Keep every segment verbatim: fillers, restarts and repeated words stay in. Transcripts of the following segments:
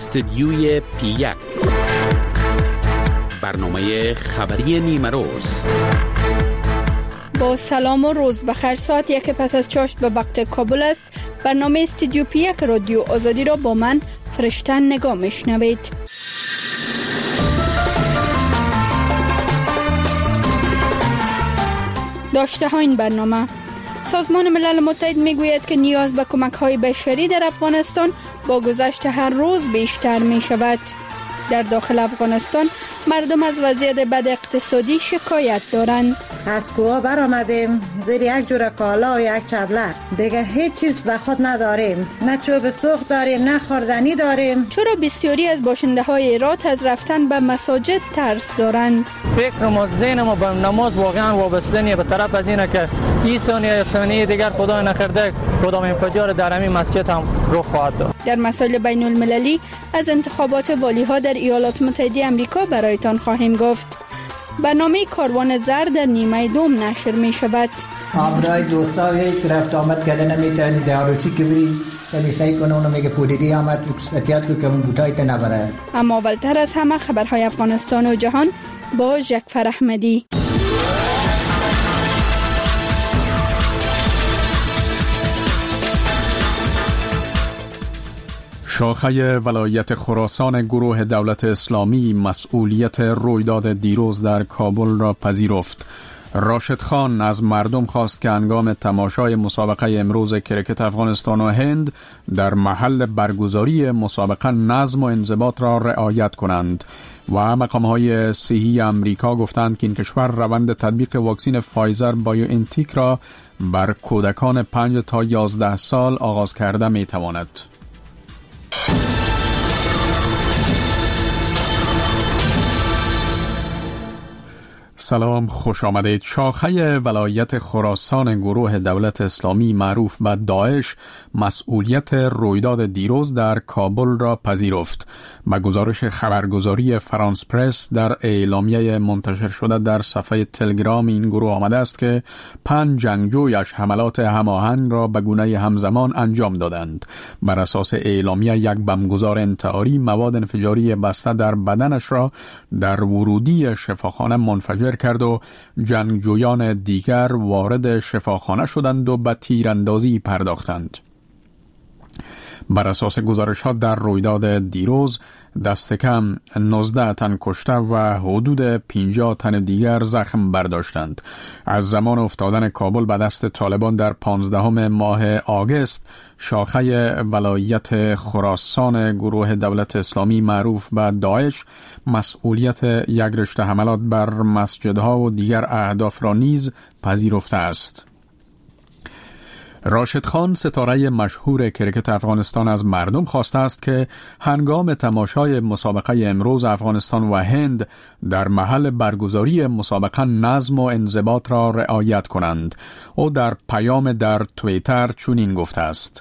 استدیوی پی یک، برنامه خبری نیمه روز. با سلام و روز بخیر. ساعت یک پس از چاشت به وقت کابل است. برنامه استدیو پی یک رادیو آزادی را با من فرشتن نگاه میشنوید. داشته ها این برنامه: سازمان ملل متحد میگوید که نیاز به کمک های بشری در افغانستان با گذشت هر روز بیشتر می شود. در داخل افغانستان مردم از وضعیت بد اقتصادی شکایت دارند. از کوه بر آمدیم، زیر یک جور کالا و یک چبله، دیگه هیچ چیز به خود نداریم، نه چوب سوخت داریم نه خوردنی داریم. چرا بسیاری از باشنده های هرات از رفتن به مساجد ترس دارند؟ فکر ما ذهن ما به نماز واقعا وابسته نیست، به طرف از اینه که این ثانیه ثانیه دیگر خدا نکرده کدام انفجار در همین مسجد هم رخ خواهد داد. در مسائل بین المللی از انتخابات والی ها در ایالات متحده آمریکا برایتان خواهیم گفت. برنامه کاروان زرد در نیمه دوم نشر می شود. برای دوستا یک رفت آمد کردن نمیتونی داروسی که بری ولی سعی کنه اونو میگه پودیدی آمد احتیاط کنه که اون بوتایت نبره. اما اولتر از همه خبرهای افغانستان و جهان با جعفر احمدی. شاخه ولایت خراسان گروه دولت اسلامی مسئولیت رویداد دیروز در کابل را پذیرفت. راشد خان از مردم خواست که هنگام تماشای مسابقه امروز کرکت افغانستان و هند در محل برگزاری مسابقه نظم و انضباط را رعایت کنند. و مقام‌های صحی امریکا گفتند که این کشور روند تطبیق واکسن فایزر بایو انتیک را بر کودکان پنج تا یازده سال آغاز کرده می‌تواند. سلام، خوش آمدید. شاخه ولایت خراسان گروه دولت اسلامی معروف به داعش مسئولیت رویداد دیروز در کابل را پذیرفت. با گزارش خبرگزاری فرانس پرس در اعلامیه منتشر شده در صفحه تلگرام این گروه آمده است که پنج جنگجویش حملات هماهنگ را به گونه همزمان انجام دادند. بر اساس اعلامیه یک بمبگذار انتحاری مواد انفجاری بسته در بدنش را در ورودی شفاخانه منفجر کرد و جنگجویان دیگر وارد شفاخانه شدند و به تیراندازی پرداختند. بر اساس گزارش‌ها در رویداد دیروز دست کم نوزده تن کشته و حدود پنجاه تن دیگر زخم برداشتند. از زمان افتادن کابل به دست طالبان در پانزدهم ماه آگوست، شاخه ولایت خراسان گروه دولت اسلامی معروف به داعش مسئولیت یک رشته حملات بر مسجدها و دیگر اهداف را نیز پذیرفته است. راشد خان، ستاره مشهور کرکت افغانستان، از مردم خواسته است که هنگام تماشای مسابقه امروز افغانستان و هند در محل برگزاری مسابقه نظم و انضباط را رعایت کنند. او در پیام در توییتر چنین گفته است: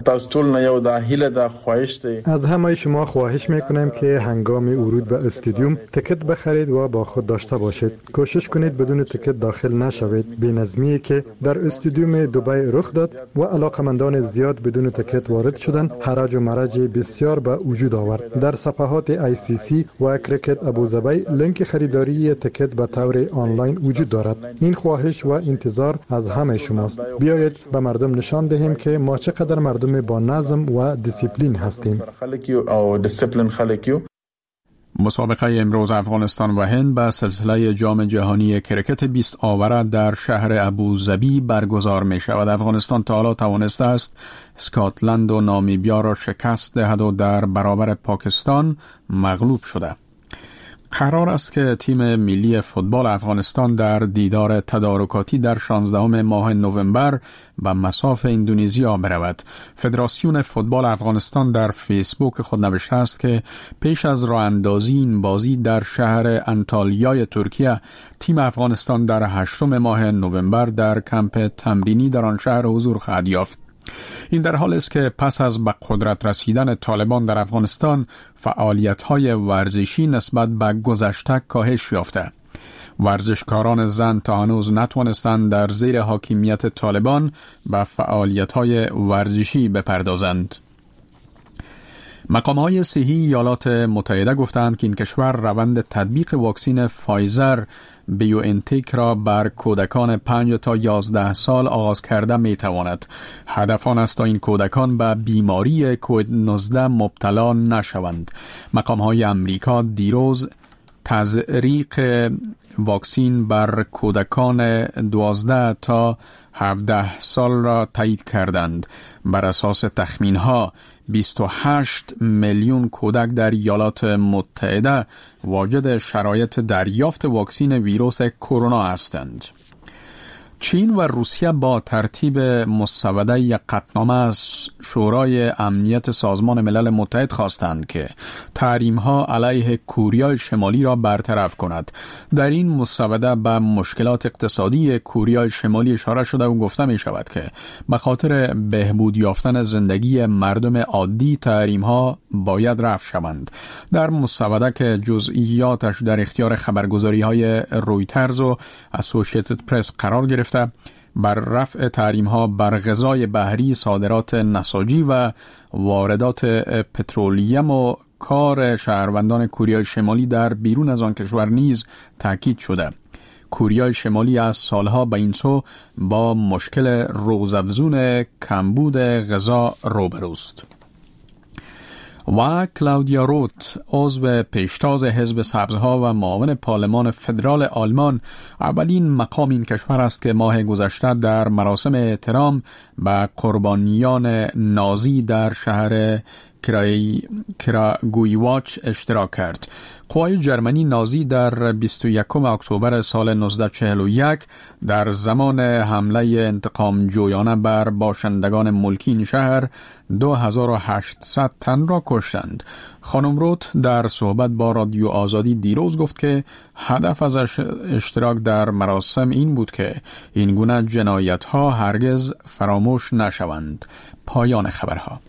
از همه شما خواهش میکنم که هنگام ورود به استادیوم تکت بخرید و با خود داشته باشید. کوشش کنید بدون تکت داخل نشوید. بی‌نظمی که در استادیوم دبی رخ داد و علاقمندان زیاد بدون تکت وارد شدن حراج و مرج بسیار به وجود آورد. در صفحات آی سی سی و کرکت ابوظبی لینک خریداری تکت به طور آنلاین وجود دارد. این خواهش و انتظار از همه شماست. بیایید به مردم نشان دهیم که ما چقدر مردم با نظم و دیسیپلین هستیم. مسابقه امروز افغانستان و هند به سلسله جام جهانی کرکت بیست آوره در شهر ابوظبی برگزار می شود. افغانستان تا حالا توانسته است اسکاتلند و نامیبیا را شکست دهد و در برابر پاکستان مغلوب شده. قرار است که تیم ملی فوتبال افغانستان در دیدار تدارکاتی در شانزدهم ماه نوامبر به مصاف اندونزیا برود. فدراسیون فوتبال افغانستان در فیسبوک خود نوشته است که پیش از راه اندازی این بازی در شهر انتالیای ترکیه، تیم افغانستان در هشتم ماه نوامبر در کمپ تمرینی در آن شهر حضور خواهد یافت. این در حالی است که پس از به قدرت رسیدن طالبان در افغانستان فعالیت‌های ورزشی نسبت به گذشته کاهش یافته. ورزشکاران زن تا هنوز نتوانستند در زیر حاکمیت طالبان به فعالیت‌های ورزشی بپردازند. مقام‌های صحی ایالات متحده گفتند که این کشور روند تطبیق واکسن فایزر بیوانتک را بر کودکان پنج تا یازده سال آغاز کرده می تواند. هدف آن است تا این کودکان به بیماری کووید نوزده مبتلا نشوند. مقام‌های امریکا دیروز تزریق واکسن بر کودکان دوازده تا هفده سال را تایید کردند. بر اساس تخمین‌ها بیست و هشت میلیون کودک در ایالات متحده واجد شرایط دریافت واکسن ویروس کرونا هستند. چین و روسیه با ترتیب مسوده یک قطعنامه از شورای امنیت سازمان ملل متحد خواستند که تحریم‌ها علیه کره شمالی را برطرف کند. در این مسوده به مشکلات اقتصادی کره شمالی اشاره شده و گفته می شود که به خاطر بهبود یافتن زندگی مردم عادی تحریم‌ها باید رفع شوند. در مسوده که جزئیاتش در اختیار خبرگزاری‌های رویترز و اسوسییتد پرس قرار گرفت، بر رفع تحریم‌ها بر غذای بحری، صادرات نساجی و واردات پترولیم و کار شهروندان کره شمالی در بیرون از آن کشور نیز تاکید شده. کره شمالی از سالها به این سو با مشکل روزافزون کمبود غذا روبروست. و کلاودیا روت، عضو پیشتاز حزب سبزها و معاون پارلمان فدرال آلمان، اولین مقام این کشور است که ماه گذشته در مراسم احترام به قربانیان نازی در شهر کراگویواچ اشتراک کرد. قوای جرمنی نازی در بیست و یکم اکتبر سال نوزده چهل و یک در زمان حمله انتقام جویانه بر باشندگان ملکی این شهر دو هزار و هشتصد تن را کشتند. خانم روت در صحبت با رادیو آزادی دیروز گفت که هدف از اشتراک در مراسم این بود که این گونه جنایت‌ها هرگز فراموش نشوند. پایان خبرها.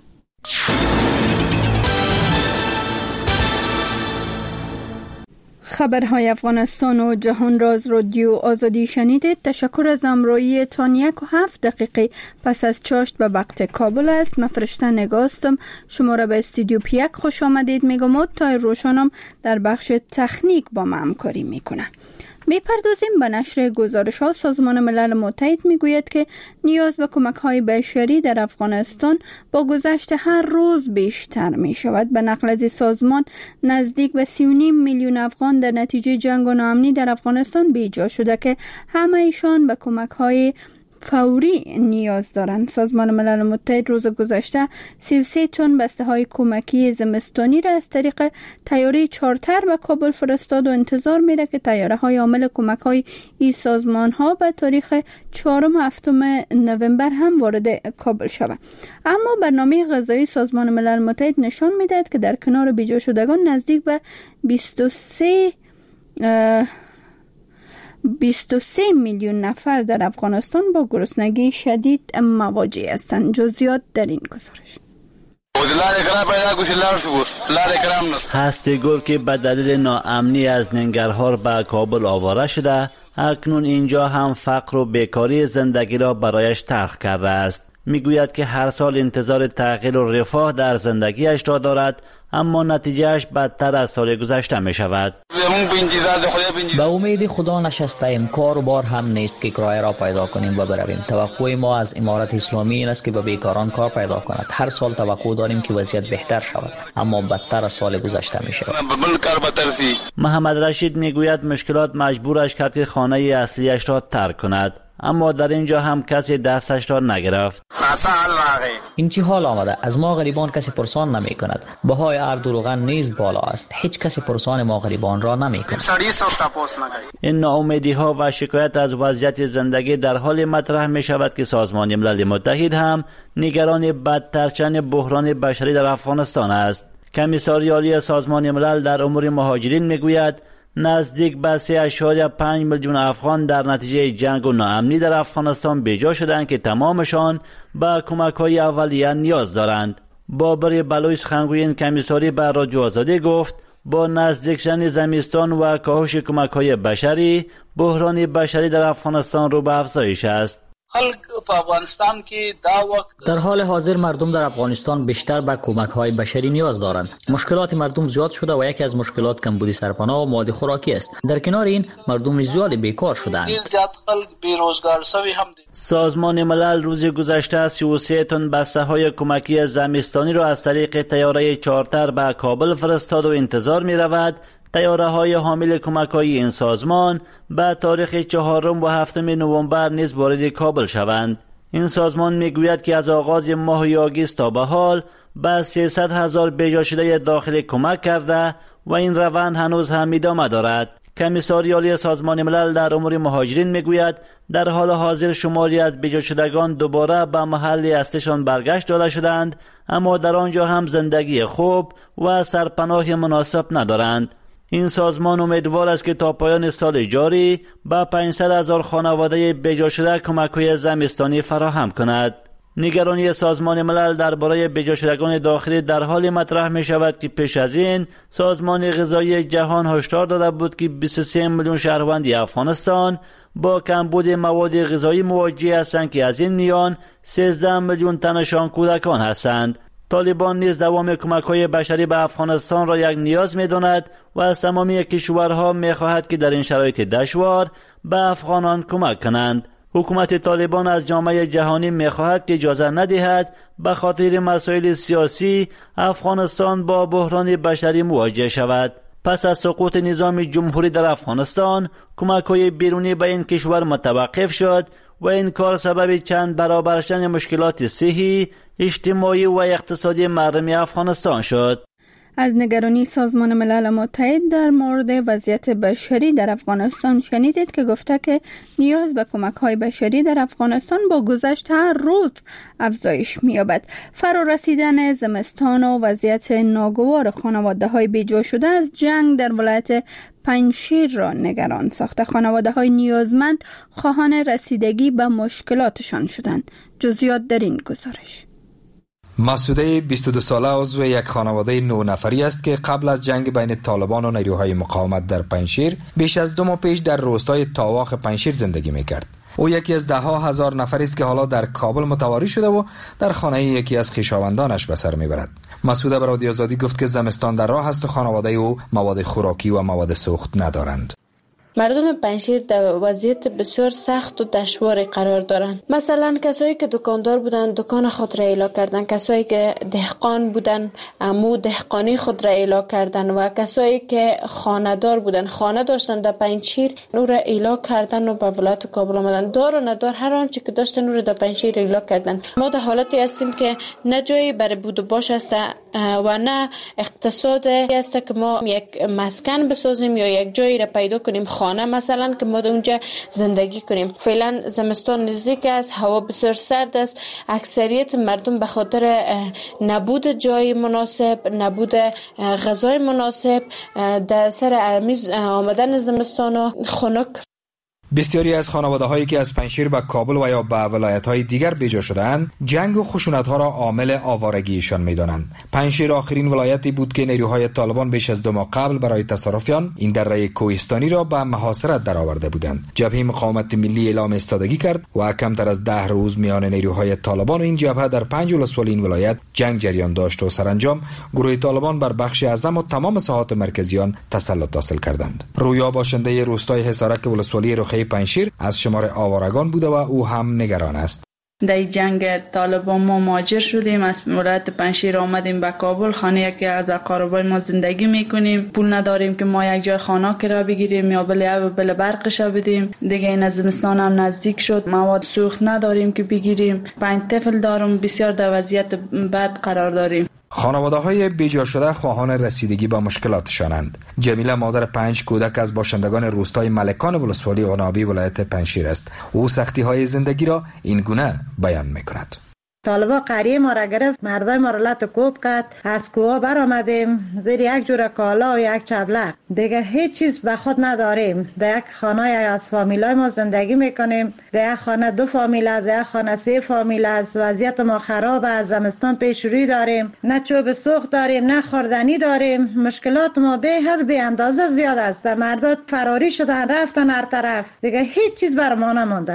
خبرهای افغانستان و جهان را از رادیو آزادی شنیدید. تشکر از همراهی تان یک و هفت دقیقه پس از چاشت به وقت کابل است. من فرشته نگاستم. شما را به استودیو پیک خوش آمدید میگم. تا روشنم در بخش تکنیک با ما همکاری میکنه. میپردازیم به نشر گزارش ها. سازمان ملل متحد میگوید که نیاز به کمک های بشری در افغانستان با گذشت هر روز بیشتر می شود. به نقل از سازمان نزدیک به سی و نیم میلیون افغان در نتیجه جنگ و ناامنی در افغانستان بیجا شده که همه ایشان به کمک های فوری نیاز دارند. سازمان ملل متحد روز گذشته سی و سه تن بسته های کمکی زمستانی را از طریق طیاره چارتر به کابل فرستاد و انتظار میره که طیاره های حامل کمک های این سازمان ها به تاریخ چهارم و هفتم نوامبر هم وارد کابل شود. اما برنامه غذایی سازمان ملل متحد نشان میدهد که در کنار بیجا شدگان نزدیک به بیست و سه بیست و سه میلیون نفر در افغانستان با گرسنگی شدید مواجه هستند. جزئیات در این گزارش. هسته‌گل که به دلیل ناامنی از ننگرهار به کابل آواره شده، اکنون اینجا هم فقر و بیکاری زندگی را برایش تلخ کرده است. میگوید که هر سال انتظار تغییر و رفاه در زندگیش را دارد، اما نتیجهش بدتر از سال گذشته می شود. به امید خدا نشسته ایم. کار و بار هم نیست که کرایه را پیدا کنیم و برویم. توقع ما از امارت اسلامی این است که به بیکاران کار پیدا کند. هر سال توقع داریم که وضعیت بهتر شود، اما بدتر از سال گذشته می شود. محمد رشید میگوید مشکلات مجبورش کرد که خانه اصلیش را ترک کند، اما در اینجا هم کسی دستش را نگرفت. این چی حال آمده؟ از ما غریبان کسی پرسان نمی کند. بهای ارد و روغن نیز بالا است. هیچ کسی پرسان ما غریبان را نمی کند. این ناامیدی ها و شکایت از وضعیت زندگی در حال مطرح می شود که سازمان ملل متحد هم نگران بدترچن بحران بشری در افغانستان است. کمیساری عالی سازمان ملل در امور مهاجرین می گوید نزدیک به سه اشاریه پنج میلیون افغان در نتیجه جنگ و ناامنی در افغانستان بیجا شدند که تمامشان به کمک‌های اولیه نیاز دارند. بابر بلوی سخنگوی کمیساری به رادیو آزادی گفت با نزدیک شدن زمستان و کاهش کمک‌های بشری، بحران بشری در افغانستان رو به افزایش است. در حال حاضر مردم در افغانستان بیشتر به کمک های بشری نیاز دارند. مشکلات مردم زیاد شده و یکی از مشکلات کمبود سرپناه و مواد خوراکی است. در کنار این مردم زیاد بیکار شدند. سازمان ملل روز گذشته سی و سه تن بسته های کمکی زمستانی را از طریق طیاره چارتر به کابل فرستاد و انتظار می رود طیاره های حامل کمک های این سازمان به تاریخ چهارم و هفتم نوامبر نیز وارد کابل شوند. این سازمان میگوید که از آغاز ماه آگوست تا به حال به سیصد هزار بیجا شده داخل کمک کرده و این روند هنوز هم ادامه دارد. کمیساری عالی سازمان ملل در امور مهاجرین میگوید در حال حاضر شماری از بیجا شدگان دوباره به محل اصلیشان برگشت داده شدند، اما در آنجا هم زندگی خوب و سرپناه مناسب ندارند. این سازمان امیدوار است که تا پایان سال جاری به پانصد هزار خانواده بیجا شده کمک‌های زمستانی فراهم کند. نگرانی سازمان ملل درباره بیجا شدگان داخلی در حال مطرح می شود که پیش از این سازمان غذایی جهان هشدار داده بود که بیست و سه میلیون شهروند افغانستان با کمبود مواد غذایی مواجه هستند که از این میان سیزده میلیون تنشان کودکان هستند. طالبان نیز دوام کمک‌های بشری به افغانستان را یک نیاز می‌داند و از تمامی کشورها می‌خواهد که در این شرایط دشوار به افغانان کمک کنند. حکومت طالبان از جامعه جهانی می‌خواهد که اجازه ندهد به خاطر مسائل سیاسی افغانستان با بحران بشری مواجه شود. پس از سقوط نظام جمهوری در افغانستان، کمک‌های بیرونی به این کشور متوقف شد و این کار سبب چند برابر شدن مشکلات صحی، اجتماعی و اقتصادی مردم افغانستان شد. از نگرانی سازمان ملل متحد در مورد وضعیت بشری در افغانستان شنیدید که گفته که نیاز به کمک‌های بشری در افغانستان با گذشت هر روز افزایش می‌یابد. فرا رسیدن زمستان و وضعیت ناگوار خانواده‌های بیجا شده از جنگ در ولایت پنجشیر را نگران ساخته. خانواده‌های نیازمند خواهان رسیدگی به مشکلاتشان شدند. جزئیات در این گزارش. مسعوده بیست و دو ساله عضو یک خانواده نه نفری است که قبل از جنگ بین طالبان و نیروهای مقاومت در پنجشیر بیش از دو ماه پیش در روستای تاواخ پنجشیر زندگی میکرد. او یکی از ده ها هزار نفری است که حالا در کابل متواری شده و در خانه یکی از خویشاوندانش به سر میبرد. مسعوده به رادیو آزادی گفت که زمستان در راه است و خانواده او مواد خوراکی و مواد سوخت ندارند. مردم پنجشیر در وضعیت بسیار سخت و دشواری قرار دارند. مثلا کسایی که دکاندار بودن دکان خود را اعلا کردن، کسایی که دهقان بودن امو دهقانی خود را اعلا کردن و کسایی که خانه‌دار بودن خانه داشتن در پنجشیر او را اعلا کردن و به ولایت کابل آمدن. دار و ندار هر آنچه که داشتن او را در پنجشیر اعلا کردن. ما در حالتی هستیم که نه جایی برای بود و باش است و نه اقتصاد است که ما یک مسکن بسازیم یا یک جایی را پیدا کنیم، خانه مثلا که ما اونجا زندگی کنیم. فعلا زمستان نزدیک است، هوا بسیار سرد است. اکثریت مردم به خاطر نبود جای مناسب، نبود غذای مناسب در سر امیز آمدن زمستان و خنک. بسیاری از خانواده‌هایی که از پنجشیر به کابل و یا به ولایت‌های دیگر بیجا شده‌اند، جنگ و خشونت‌ها را عامل آوارگیشان می‌دانند. پنجشیر آخرین ولایتی بود که نیروهای طالبان بیش از دو ماه قبل برای تصرفیان این دره کوهستانی را به محاصره درآورده بودند. جبهه مقاومت ملی اعلام ایستادگی کرد و کمتر از ده روز میان نیروهای طالبان و این جبهه در پنج ولسوالی این ولایت جنگ جریان داشت و سرانجام گروه طالبان بر بخش اعظم و تمام ساحات مرکزیان تسلط حاصل کردند. رویا باشنده روستای حصارک ولسوالی رخ پنجشیر از شمار آوارگان بوده و او هم نگران است. در جنگ طالبان ما مهاجر شدیم، از ولایت پنجشیر آمدیم به کابل، خانه که از اقاربای ما زندگی میکنیم. پول نداریم که ما یک جای خانه کرا بگیریم یا بل آب و بل برقش بدیم. دیگه این زمستان هم نزدیک شد، مواد سوخت نداریم که بگیریم. پنج طفل دارم، بسیار در وضعیت بد قرار داریم. خانواده‌های بیجا شده خواهان رسیدگی با مشکلاتشانند. جمیله مادر پنج کودک از باشندگان روستای ملکان ولسوالی عنابی ولایت پنجشیر است. او سختی‌های زندگی را این گونه بیان می‌کند. طالبا قریه ما را گرفت، مردای ما را لط و کوب کرد، از کوه بر آمدیم زیر یک جور کالا و یک چبلق. دیگه هیچ چیز به خود نداریم. در یک خانه از فامیلای ما زندگی میکنیم. در یک خانه دو فامیل است، در یک خانه سه فامیل است. وضعیت ما خراب است. زمستان پیش روی داریم، نه چوب سوخت داریم، نه خوردنی داریم. مشکلات ما به حد به اندازه زیاد است. مردا فراری شدن، رفتن هر طرف. دیگه هیچ چیز بر ما نمانده.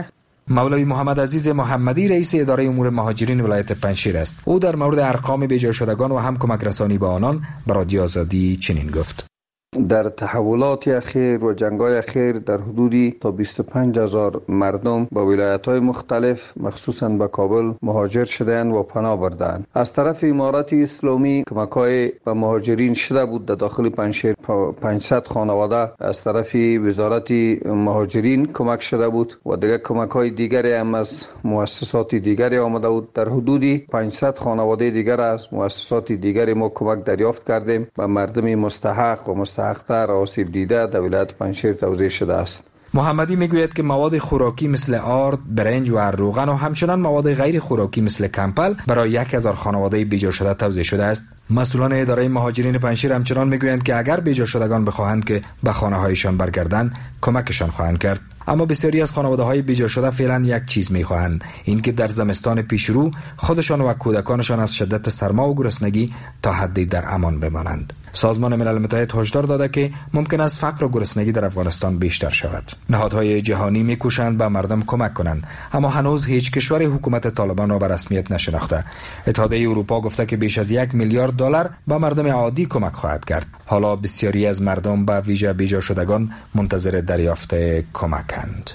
مولوی محمد عزیز محمدی رئیس اداره امور مهاجرین ولایت پنجشیر است. او در مورد ارقام بیجا شدگان و هم کمک رسانی به آنان به رادیو آزادی چنین گفت: در تحولات اخیر و جنگ‌های اخیر در حدودی تا بیست و پنج هزار مردم با ولایت‌های مختلف مخصوصاً به کابل مهاجر شدند و پناه بردند. از طرف امارت اسلامی کمک‌های به مهاجرین شده بود. در داخل پنجشیر پانصد خانواده از طرف وزارت مهاجرین کمک شده بود و دیگر کمک‌های دیگری هم از مؤسسات دیگری آمده بود. در حدودی پانصد خانواده دیگر از مؤسسات دیگری ما کمک دریافت کردیم و مردم مستحق و مستحق اختر آسیب دیده در ولایت پنجشیر توزیع شده است. محمدی میگوید که مواد خوراکی مثل آرد، برنج و روغن و همچنان مواد غیر خوراکی مثل کمپل برای یک هزار خانواده بیجا شده توزیع شده است. مسئولان اداره مهاجرین پنجشیر همچنان میگویند که اگر بیجا شدگان بخواهند که به خانه هایشان برگردند کمکشان خواهند کرد. اما بسیاری از خانواده های بیجا شده فعلا یک چیز میخواهند، این که در زمستان پیشرو خودشان و کودکانشان از شدت سرما و گرسنگی تا حدی در امان بمانند. سازمان ملل متحد هشدار داده که ممکن است فقر و گرسنگی در افغانستان بیشتر شود. نهادهای جهانی میکوشند به مردم کمک کنند، اما هنوز هیچ کشوری حکومت طالبان را به رسمیت نشناخته. اتحادیه اروپا گفته که بیش از یک میلیارد دلار به مردم عادی کمک خواهد کرد. حالا بسیاری از مردم به ویژه بیجا شدگان منتظر دریافت کمکند.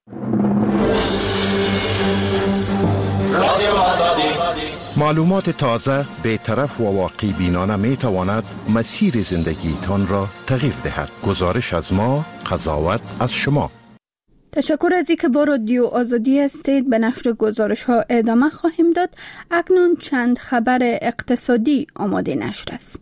معلومات تازه، بی‌طرف و واقعی بینانه می تواند مسیر زندگیتان را تغییر دهد. گزارش از ما، قضاوت از شما. تشکر از اینکه با رادیو آزادی هستید. به نشر گزارش ها ادامه خواهیم داد. اکنون چند خبر اقتصادی آماده نشر است.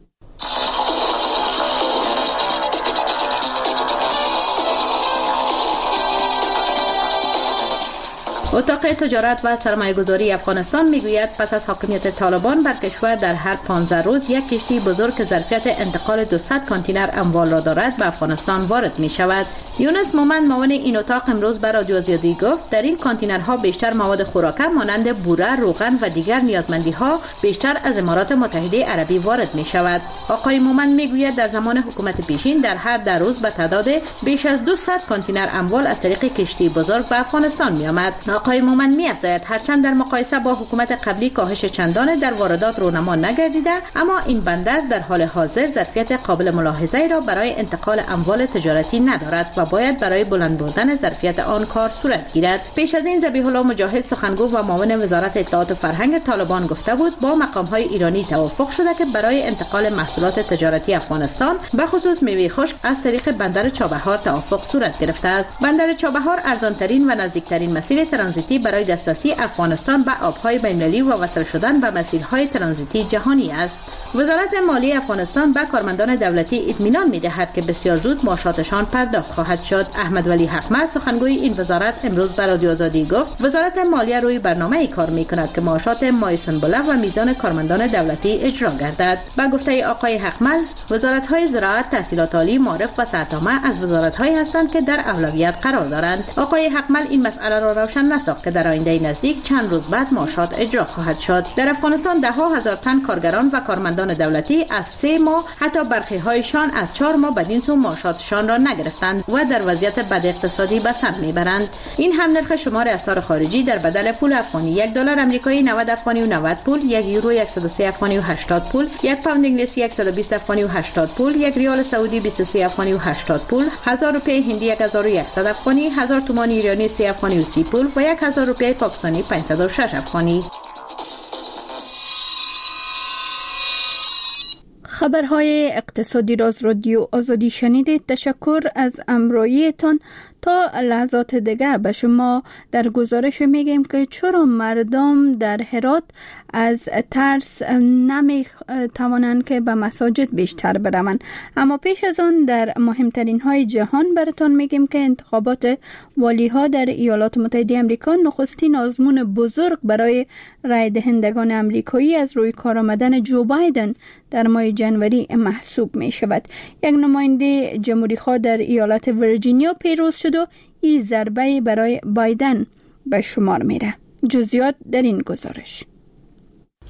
اتاق تجارت و سرمایه‌گذاری افغانستان میگوید پس از حاکمیت طالبان بر کشور در هر پانزده روز یک کشتی بزرگ که ظرفیت انتقال دویست کانتینر اموال را دارد به افغانستان وارد می شود. یونس مومند معاون این اتاق امروز به رادیو آزادی گفت در این کانتینرها بیشتر مواد خوراکه مانند بوره، روغن و دیگر نیازمندی‌ها بیشتر از امارات متحده عربی وارد می شود. آقای مومند میگوید در زمان حکومت پیشین در هر ده روز به تعداد بیش از دویست کانتینر اموال از طریق کشتی بزرگ به افغانستان می آمد. آقای مومند می‌افزاید هرچند در مقایسه با حکومت قبلی کاهش چندان در واردات رونما نگردیده، اما این بندر در حال حاضر ظرفیت قابل ملاحظه‌ای را برای انتقال اموال تجارتی ندارد و باید برای بلند بردن ظرفیت آن کار صورت گیرد. پیش از این ذبیح الله مجاهد سخنگو و معاون وزارت اطلاعات و فرهنگ طالبان گفته بود با مقام‌های ایرانی توافق شده که برای انتقال محصولات تجارتی افغانستان به خصوص میوه خشک از طریق بندر چابهار توافق صورت گرفته است. بندر چابهار ارزان‌ترین و نزدیکترین مسیر ترانزیتی برای دسترسی افغانستان به آب‌های بین‌المللی و وصل شدن به مسیرهای ترانزیتی جهانی است. وزارت مالی افغانستان به کارمندان دولتی اطمینان می‌دهد که بسیار زود معاشاتشان پرداخت خواهد شد. احمد ولی حقمل سخنگوی این وزارت امروز به رادیو آزادی گفت وزارت مالیه روی برنامه‌ای کار می‌کند که معاشات ماه سنبله و میزان کارمندان دولتی اجرا گردد. با گفته آقای حقمل وزارت‌های زراعت، تحصیلات عالی، معارف و صحت‌عامه از وزارت‌هایی هستند که در اولویت قرار دارند. آقای حقمل این مسئله را روشن نساخت که در آینده نزدیک چند روز بعد معاشات اجرا خواهد شد. در افغانستان ده ها هزار تن کارگران و کارمندان دولتی از سه ماه حتی برخی هایشان از چهار ماه بدین سو معاشاتشان را نگرفتند و در وضعیت بد اقتصادی به سر میبرند. این هم نرخ شمار اسعار خارجی در بدل پول افغانی: یک دلار آمریکایی نود افغانی و نود پول، یک یورو صد و سه افغانی و هشتاد پول، یک پوند انگلیسی صد و بیست افغانی و هشتاد پول، یک ریال سعودی بیست و سه افغانی و هشتاد پول، هزار روپیه هندی یک هزار و صد افغانی، هزار تومان ایرانی سه افغانی و سی پول و یک هزار روپیه پاکستانی پانصد و شش افغانی. خبرهای اقتصادی را از رادیو آزادی شنیدید. تشکر از همراهیتان. تا لحظات دیگه به شما در گزارش میگیم که چرا مردم در هرات از ترس نمی توانند که به مساجد بیشتر بروند. اما پیش از آن در مهمترین های جهان براتون میگیم که انتخابات والی ها در ایالات متحده آمریکا نخستین آزمون بزرگ برای رای دهندگان آمریکایی از روی کار آمدن جو بایدن در ماه جنوری محسوب می شود. یک نماینده جمهوری خواه در ایالت ویرجینیا پیروز شد و این ضربه برای بایدن به شمار میره. جزئیات در این گزارش.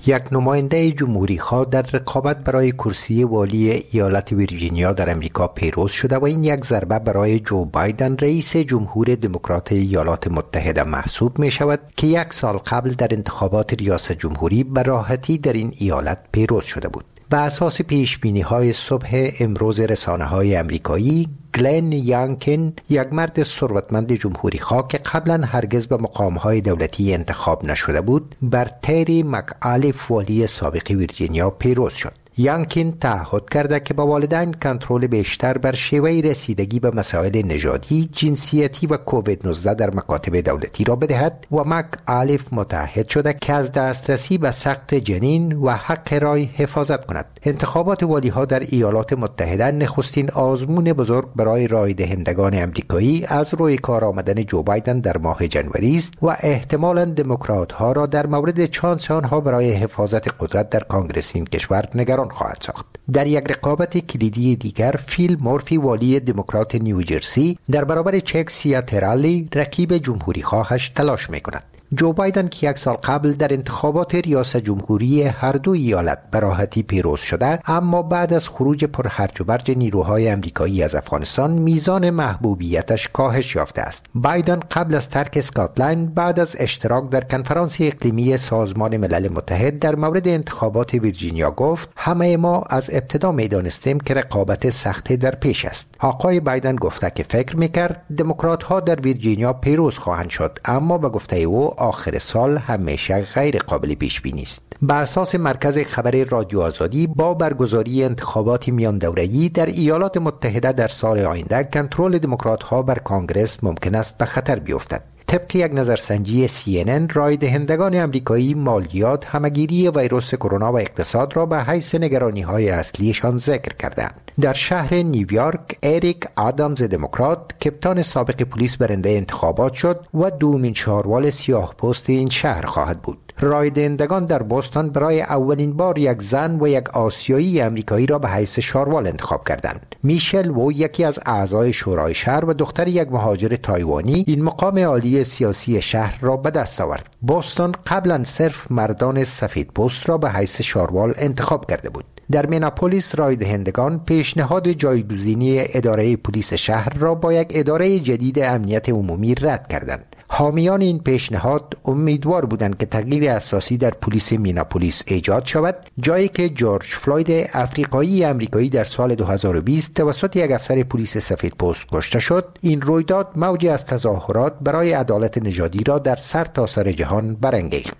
یک نماینده جمهوری خواه در رقابت برای کرسی والی ایالت ویرجینیا در امریکا پیروز شده و این یک ضربه برای جو بایدن رئیس جمهور دموکرات ایالات متحده محسوب می شود که یک سال قبل در انتخابات ریاست جمهوری به راحتی در این ایالت پیروز شده بود. بر اساس پیشبینی‌های صبح امروز رسانه‌های آمریکایی، گلن یانکین، یک مرد ثروتمند جمهوری خواه که قبلا هرگز به مقام‌های دولتی انتخاب نشده بود، بر تری مک‌آلیف والی سابق ویرجینیا پیروز شد. یانکین تعهد کرده که با والدین کنترل بیشتر بر شیوه رسیدگی به مسائل نژادی، جنسیتی و کووید نوزده در مکاتب دولتی را بدهد و مک آلیف متعهد شده که از دسترسی به سقط جنین و حق رای حفاظت کند. انتخابات والی‌ها در ایالات متحده نخستین آزمون بزرگ برای رای دهندگان آمریکایی از روی کار آمدن جو بایدن در ماه جنوری است و احتمالاً دموکرات‌ها را در مورد چانس آنها برای حفاظت قدرت در کنگره این کشور نگران خواهد ساخت. در یک رقابت کلیدی دیگر، فیل مورفی والی دموکرات نیوجرسی در برابر چک سیاترالی رقیب جمهوری خواهش تلاش می‌کند. جو بایدن که یک سال قبل در انتخابات ریاست جمهوری هر دو ایالت به راحتی پیروز شده، اما بعد از خروج پر هرج و مرج نیروهای آمریکایی از افغانستان میزان محبوبیتش کاهش یافته است. بایدن قبل از ترک اسکاتلند بعد از اشتراک در کنفرانس اقلیمی سازمان ملل متحد در مورد انتخابات ویرجینیا گفت: همه ما از ابتدا می‌دانستیم که رقابت سخت در پیش است. آقای بایدن گفته که فکر می‌کرد دموکرات‌ها در ویرجینیا پیروز خواهند شد، اما به گفته او آخر سال همیشه غیر قابل پیش بینی است. بر اساس مرکز خبر رادیو آزادی، با برگزاری انتخابات میان دوره‌ای در ایالات متحده در سال آینده، کنترل دموکرات‌ها بر کنگرس ممکن است به خطر بیفتد. طبق یک نظرسنجی سی ان ان، رای دهندگان آمریکایی مالیات، همگیری ویروس کرونا و اقتصاد را به حیث نگرانی‌های اصلیشان ذکر کردند. در شهر نیویورک، اریک آدامز دموکرات، کپتان سابق پلیس برنده انتخابات شد و دومین شاروال سیاه پوست این شهر خواهد بود. رای دهندگان در بوستون برای اولین بار یک زن و یک آسیایی آمریکایی را به حیث شاروال انتخاب کردند. میشل وو، یکی از اعضای شورای شهر و دختر یک مهاجر تایوانی، این مقام عالی سیاسی شهر را به دست آورد. بوستون قبلا صرف مردان سفید پوست را به حیث شاروال انتخاب کرده بود. در میناپولیس، رای دهندگان پیشنهاد جایگزینی اداره پلیس شهر را با یک اداره جدید امنیت عمومی رد کردند. حامیان این پیشنهاد امیدوار بودند که تغییر اساسی در پلیس میناپولیس ایجاد شود، جایی که جورج فلوید افریقایی امریکایی در سال دو هزار و بیست توسط یک افسر پلیس سفیدپوست کشته شد. این رویداد موجی از تظاهرات برای عدالت نژادی را در سرتاسر جهان برانگیخت.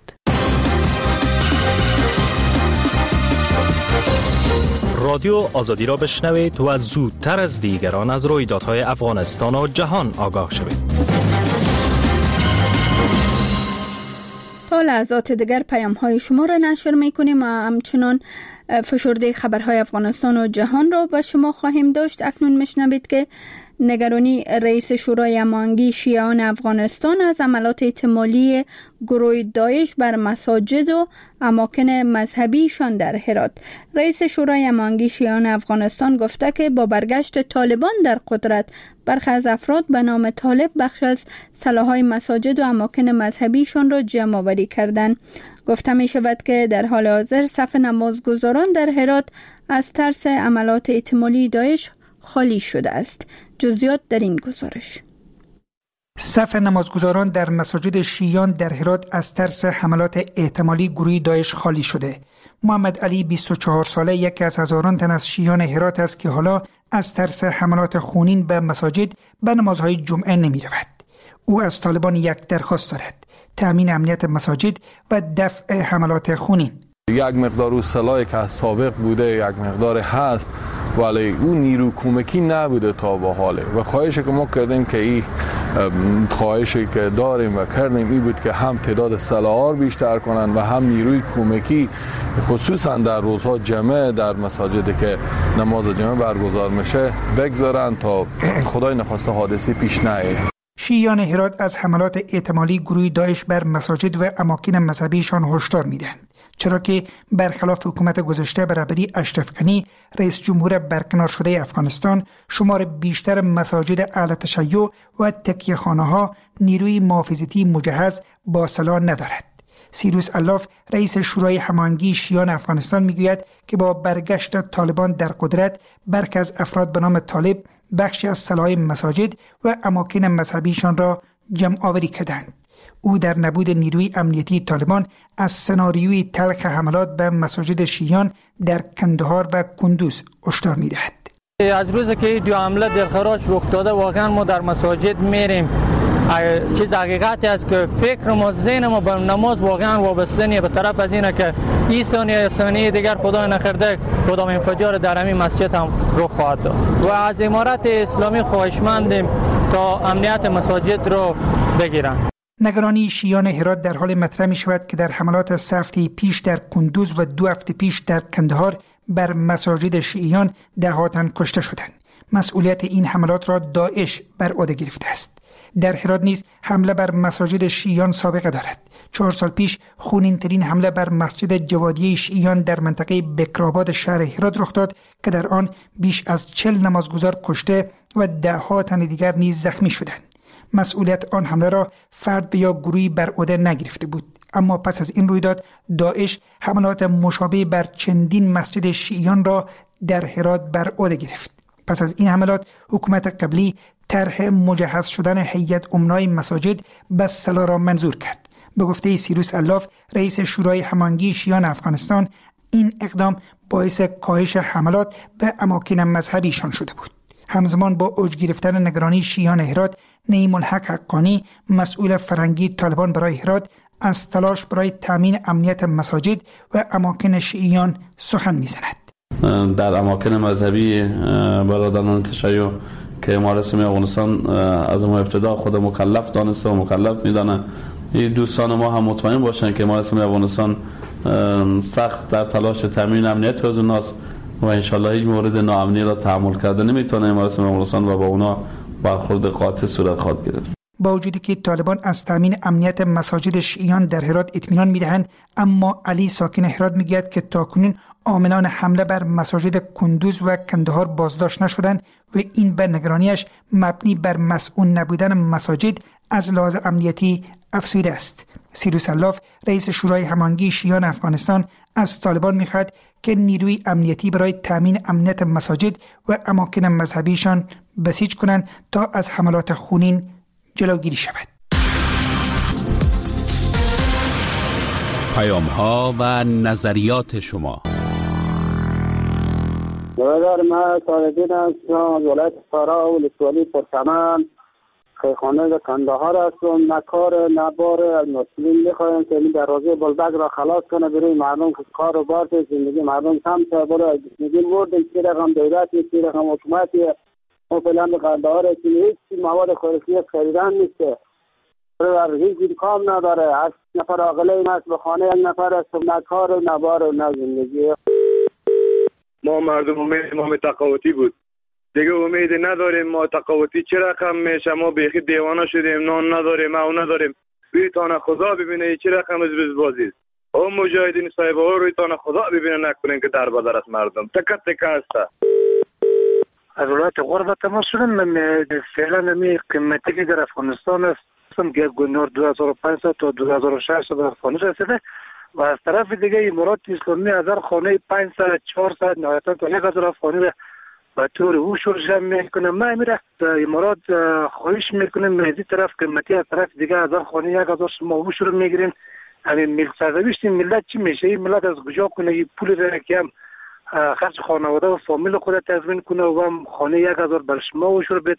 رادیو آزادی را بشنوید و زودتر از دیگران از رویدادهای افغانستان و جهان آگاه شوید. تا لحظات دیگر پیام های شما را نشر می کنیم و همچنان فشرده خبرهای افغانستان و جهان را به شما خواهیم داشت. اکنون میشنوید که نگرانی رئیس شورای امانگی شیعیان افغانستان از عملات احتمالی گروه داعش بر مساجد و اماکن مذهبیشان در هرات. رئیس شورای امانگی شیعیان افغانستان گفته که با برگشت طالبان در قدرت، برخی از افراد به نام طالب بخش از سلاح‌های مساجد و اماکن مذهبیشان را جمع آوری کردند. گفته می شود که در حال حاضر صف نمازگزاران در هرات از ترس عملات احتمالی داعش خالی شده است. جزئیات در این گزارش. صف نمازگزاران در مساجد شیعیان در هرات از ترس حملات احتمالی گروه داعش خالی شده. محمد علی بیست و چهار ساله یکی از هزاران تن از شیعیان هرات است که حالا از ترس حملات خونین به مساجد به نمازهای جمعه نمی رود. او از طالبان یک درخواست دارد: تأمین امنیت مساجد و دفع حملات خونین. یک مقدار او سلاحی که سابق بوده یک مقدار هست، ولی اون نیرو کمکی نبوده تا به حاله و خواهشی که ما کردیم که این خواهشی که داریم و کردیم این بود که هم تعداد سلاح بیشتر کنن و هم نیروی کمکی خصوصا در روزها جمعه در مساجدی که نماز جمعه برگزار میشه بگذارن تا خدای نخواسته حادثی پیش نیاد. شیعیان هرات از حملات احتمالی گروه داعش بر مساجد و اماکن مذهبیشان هشدار میدهند، چرا که برخلاف حکومت گذشته به رهبری اشرف غنی رئیس جمهور برکنار شده افغانستان، شمار بیشتر مساجد اهل تشیع و تکیه خانه ها نیروی محافظتی مجهز با سلاح ندارد. سیروس الاف رئیس شورای هماهنگی شیعیان افغانستان میگوید که با برگشت طالبان در قدرت برخی از افراد به نام طالب بخشی از صلاح مساجد و اماکن مذهبیشان را جمع آوری کردند. او در نبود نیروی امنیتی طالبان از سناریوی تلخ حملات به مساجد شیعیان در کندهار و کندوز هشدار می‌دهد. از روزی که دو حمله دلخراش رخ داده واقعا ما در مساجد میریم. چیز حقیقتی است که فکر ما ذهن ما به نماز واقعا وابسته نیست، به طرف از اینه که این ثانیه ثانیه دیگر خدا نکرده کدام انفجار در همین مسجد هم رخ خواهد داد و از امارت اسلامی خواهشمندیم تا امنیت مساجد رو بگیرن. نگرانی شیعیان هرات در حال مطرح می شود که در حملات سه هفته پیش در کندوز و دو هفته پیش در کندهار بر مساجد شیعیان دهها تن کشته شدند. مسئولیت این حملات را داعش بر عهده گرفته است. در هرات نیز حمله بر مساجد شیعیان سابقه دارد. چهار سال پیش خونین ترین حمله بر مسجد جوادیه شیعیان در منطقه بکرآباد شهر هرات رخ داد که در آن بیش از چهل نمازگزار کشته و دهها تن دیگر نیز زخمی شدند. مسئولیت آن حمله را فرد یا گروهی بر عهده نگرفته بود، اما پس از این رویداد داعش حملات مشابه بر چندین مسجد شیعیان را در هرات بر عهده گرفت. پس از این حملات حکومت قبلی طرح مجهز شدن هیئت امنای مساجد به صلاح را منظور کرد. به گفته سیروس الاف رئیس شورای هماهنگی شیعیان افغانستان، این اقدام باعث کاهش حملات به اماکن مذهبیشان شده بود. همزمان با اوج گرفتن نگرانی شیعیان هرات، نعیم الحق حقانی مسئول فرهنگی طالبان برای هرات از تلاش برای تامین امنیت مساجد و اماکن شیعیان سخن می‌زند. در اماکن مذهبی برادران تشیع که امارت اسلامی افغانستان از ما ابتدا خود مکلف دانسته و مکلف میدانه، این دوستان ما هم مطمئن باشن که امارت اسلامی افغانستان سخت در تلاش تامین امنیت حضور ناست و انشالله هیچ مورد ناامنی را تحمل کرده نمیتونه امارت اسلامی افغانستان و با اونا برخورد قاطع صورت خواهد گرفت. با وجودی که طالبان از تامین امنیت مساجد شیعیان در هرات اطمینان میدهند، اما علی ساکن هرات میگوید که تاکنون عاملان حمله بر مساجد کندوز و کندهار بازداشت نشدند و این به نگرانیش مبنی بر مسئول نبودن مساجد از لحاظ امنیتی افزوده است. سیروس الاف رئیس شورای هماهنگی شیعیان افغانستان از طالبان میخواد که نیروی امنیتی برای تامین امنیت مساجد و اماکن مذهبیشان بسیج کنند تا از حملات خونین جلوگیری شود. پیام ها و نظریات شما. برادر من سالدین هستم از ولایت فرا و ولسوالی پرچمن خیخانه کندهار هستم. نکار نبار از مسئولین میخوایم که این دروازه بلدک را خلاص کنه برای مردم که کار و بار زندگی مردم کم تا برای زندگی بردیم چی رقم دولتی چی رقم حکومتی ما فعلا به کندهار هستیم هیچ مواد خوراکی خریدن نیسته برای هیچ کام نداره. هشت نفر آقله این هست به خانه یک نفر هستم نه کار و نه بار و نه زندگی. ما مردم امید ما تقاوتی بود دیگه امید نداریم. ما تقاوتی چه رقم میشه؟ ما بیخی دیوانه شدیم، نان نداریم او نداریم. روی تانه خدا ببینه چه رقم از بازی است. او مجاهدین صاحب ها روی تانه خدا ببینه نکنین که در بدر از مردم تکت تکه هسته. از ولایت غربت ما شدن فعلا می قیمتی که در افغانستان است که گنور دو هزار و پانصد تا دو هزار و ششصد در افغانستان رسیده و از طرف دیگه امارات اسلامی از هر خانه پانصد چهارصد نهایتا تا یک هزار افغانی به طور هوشور جمع میکنه. ما میره امارات خواهش میکنیم از این طرف قیمتی از طرف دیگه از هر خانه یک هزار شما هوشور میگیرین. همین ملت سرزویشت ملت چی میشه؟ این ملت از کجا کنه این پول را که هم خرج خانواده و فامیل خود تضمین کنه و هم خانه یک هزار بر شما هوشور بده.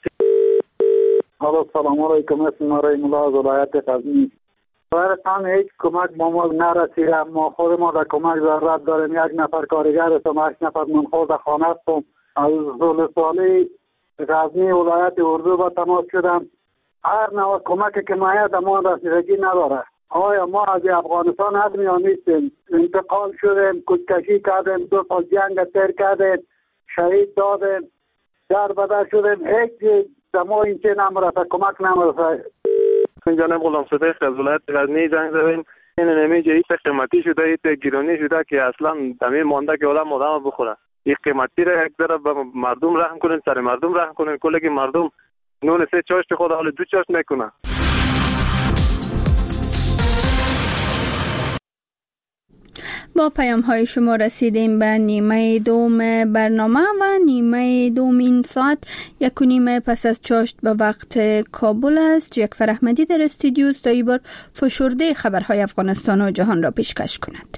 حالا سلام علیکم، اسم مرای ملا از ولایت غزنی. برایتان هیچ کمک ما ما نرسیده. ما خود ما در کمک ضرورت داریم. یک نفر کارگر هستم، هشت نفر منخور در خانه هستم. از ولسوالی غزنی ولایت اردو با تماس شدم. هر نوع کمکی که مایه ما رسیدگی نداره. آیا ما از افغانستان حد یا نیستیم؟ انتقال شدیم، کشتشی کردیم، دو سال جنگ تیر کردیم، شهید دادیم، در بدر شدیم. هیچ ما این چه نمرسه، کمک نمرسه. این جانب غلام صدیق از ولایت غزنی زنگ زدیم. این نمیجه ایت قیمتی شده، ایت گیرانی شده که اصلا دمی مانده که آدم آدم بخوره. این قیمتی را یک ذره به مردم رحم کنین، سر مردم رحم کنین. کلی که مردم نون سه چاشت خود حال دو چاشت نکنه. با پیام های شما رسیدیم به نیمه دوم برنامه و نیمه دوم این ساعت یک و نیمه پس از چاشت به وقت کابل است. جعفر احمدی در استودیو است تا این بار فشرده خبرهای افغانستان و جهان را پیشکش کند.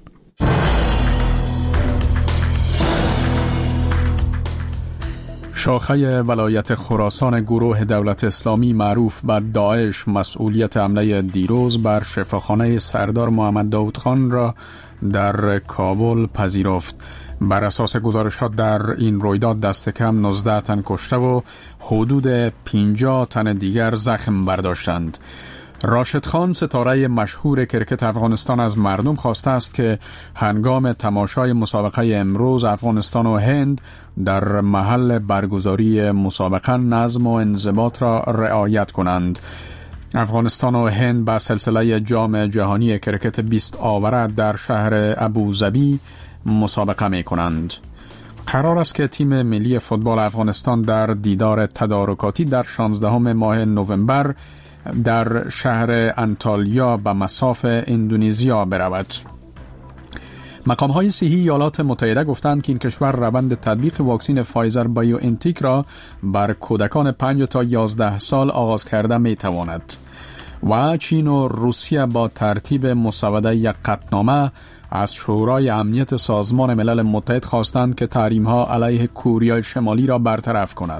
شاخه ولایت خراسان گروه دولت اسلامی معروف به داعش مسئولیت حمله دیروز بر شفاخانه سردار محمد داود خان را در کابل پذیرفت. بر اساس گزارشات در این رویداد دست کم نوزده تن کشته و حدود پنجاه تن دیگر زخم برداشتند. راشد خان ستاره مشهور کرکت افغانستان از مردم خواسته است که هنگام تماشای مسابقه امروز افغانستان و هند در محل برگزاری مسابقه نظم و انضباط را رعایت کنند. افغانستان و هند با سلسله جام جهانی کرکت بیست آوره در شهر ابوظبی مسابقه می کنند. قرار است که تیم ملی فوتبال افغانستان در دیدار تدارکاتی در شانزدهم ماه نوامبر در شهر انتالیا به مصاف اندونزیا برود. مقام‌های صحی ایالات متحده گفتند که این کشور روند تطبیق واکسن فایزر بایو انتیک را بر کودکان پنج تا یازده سال آغاز کرده می‌تواند. و چین و روسیه با ترتیب مسوده یک قطعنامه از شورای امنیت سازمان ملل متحد خواستند که تحریم‌ها علیه کره شمالی را برطرف کند.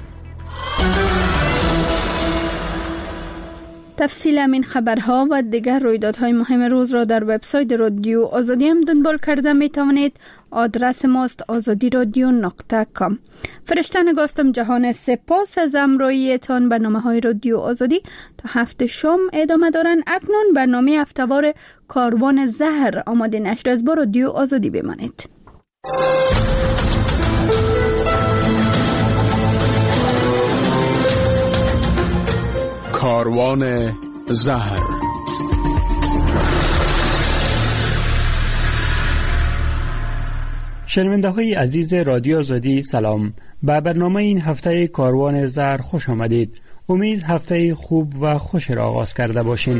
تفصیل همین خبرها و دیگر رویدادهای مهم روز را در وبسایت رادیو آزادی هم دنبال کرده می توانید. آدرس ماست آزادی رادیو نقطه کام. فرشته نگاستم جهان، سپاس از همراهیتان. برنامه های رادیو آزادی تا هفته شام ادامه دارن. اکنون برنامه هفته‌وار کاروان زهر آماده نشر از با رادیو آزادی بمانید. کاروان زهر. شنونده های عزیز رادیو آزادی سلام. به برنامه این هفته کاروان زهر خوش آمدید. امید هفته خوب و خوش را آغاز کرده باشین.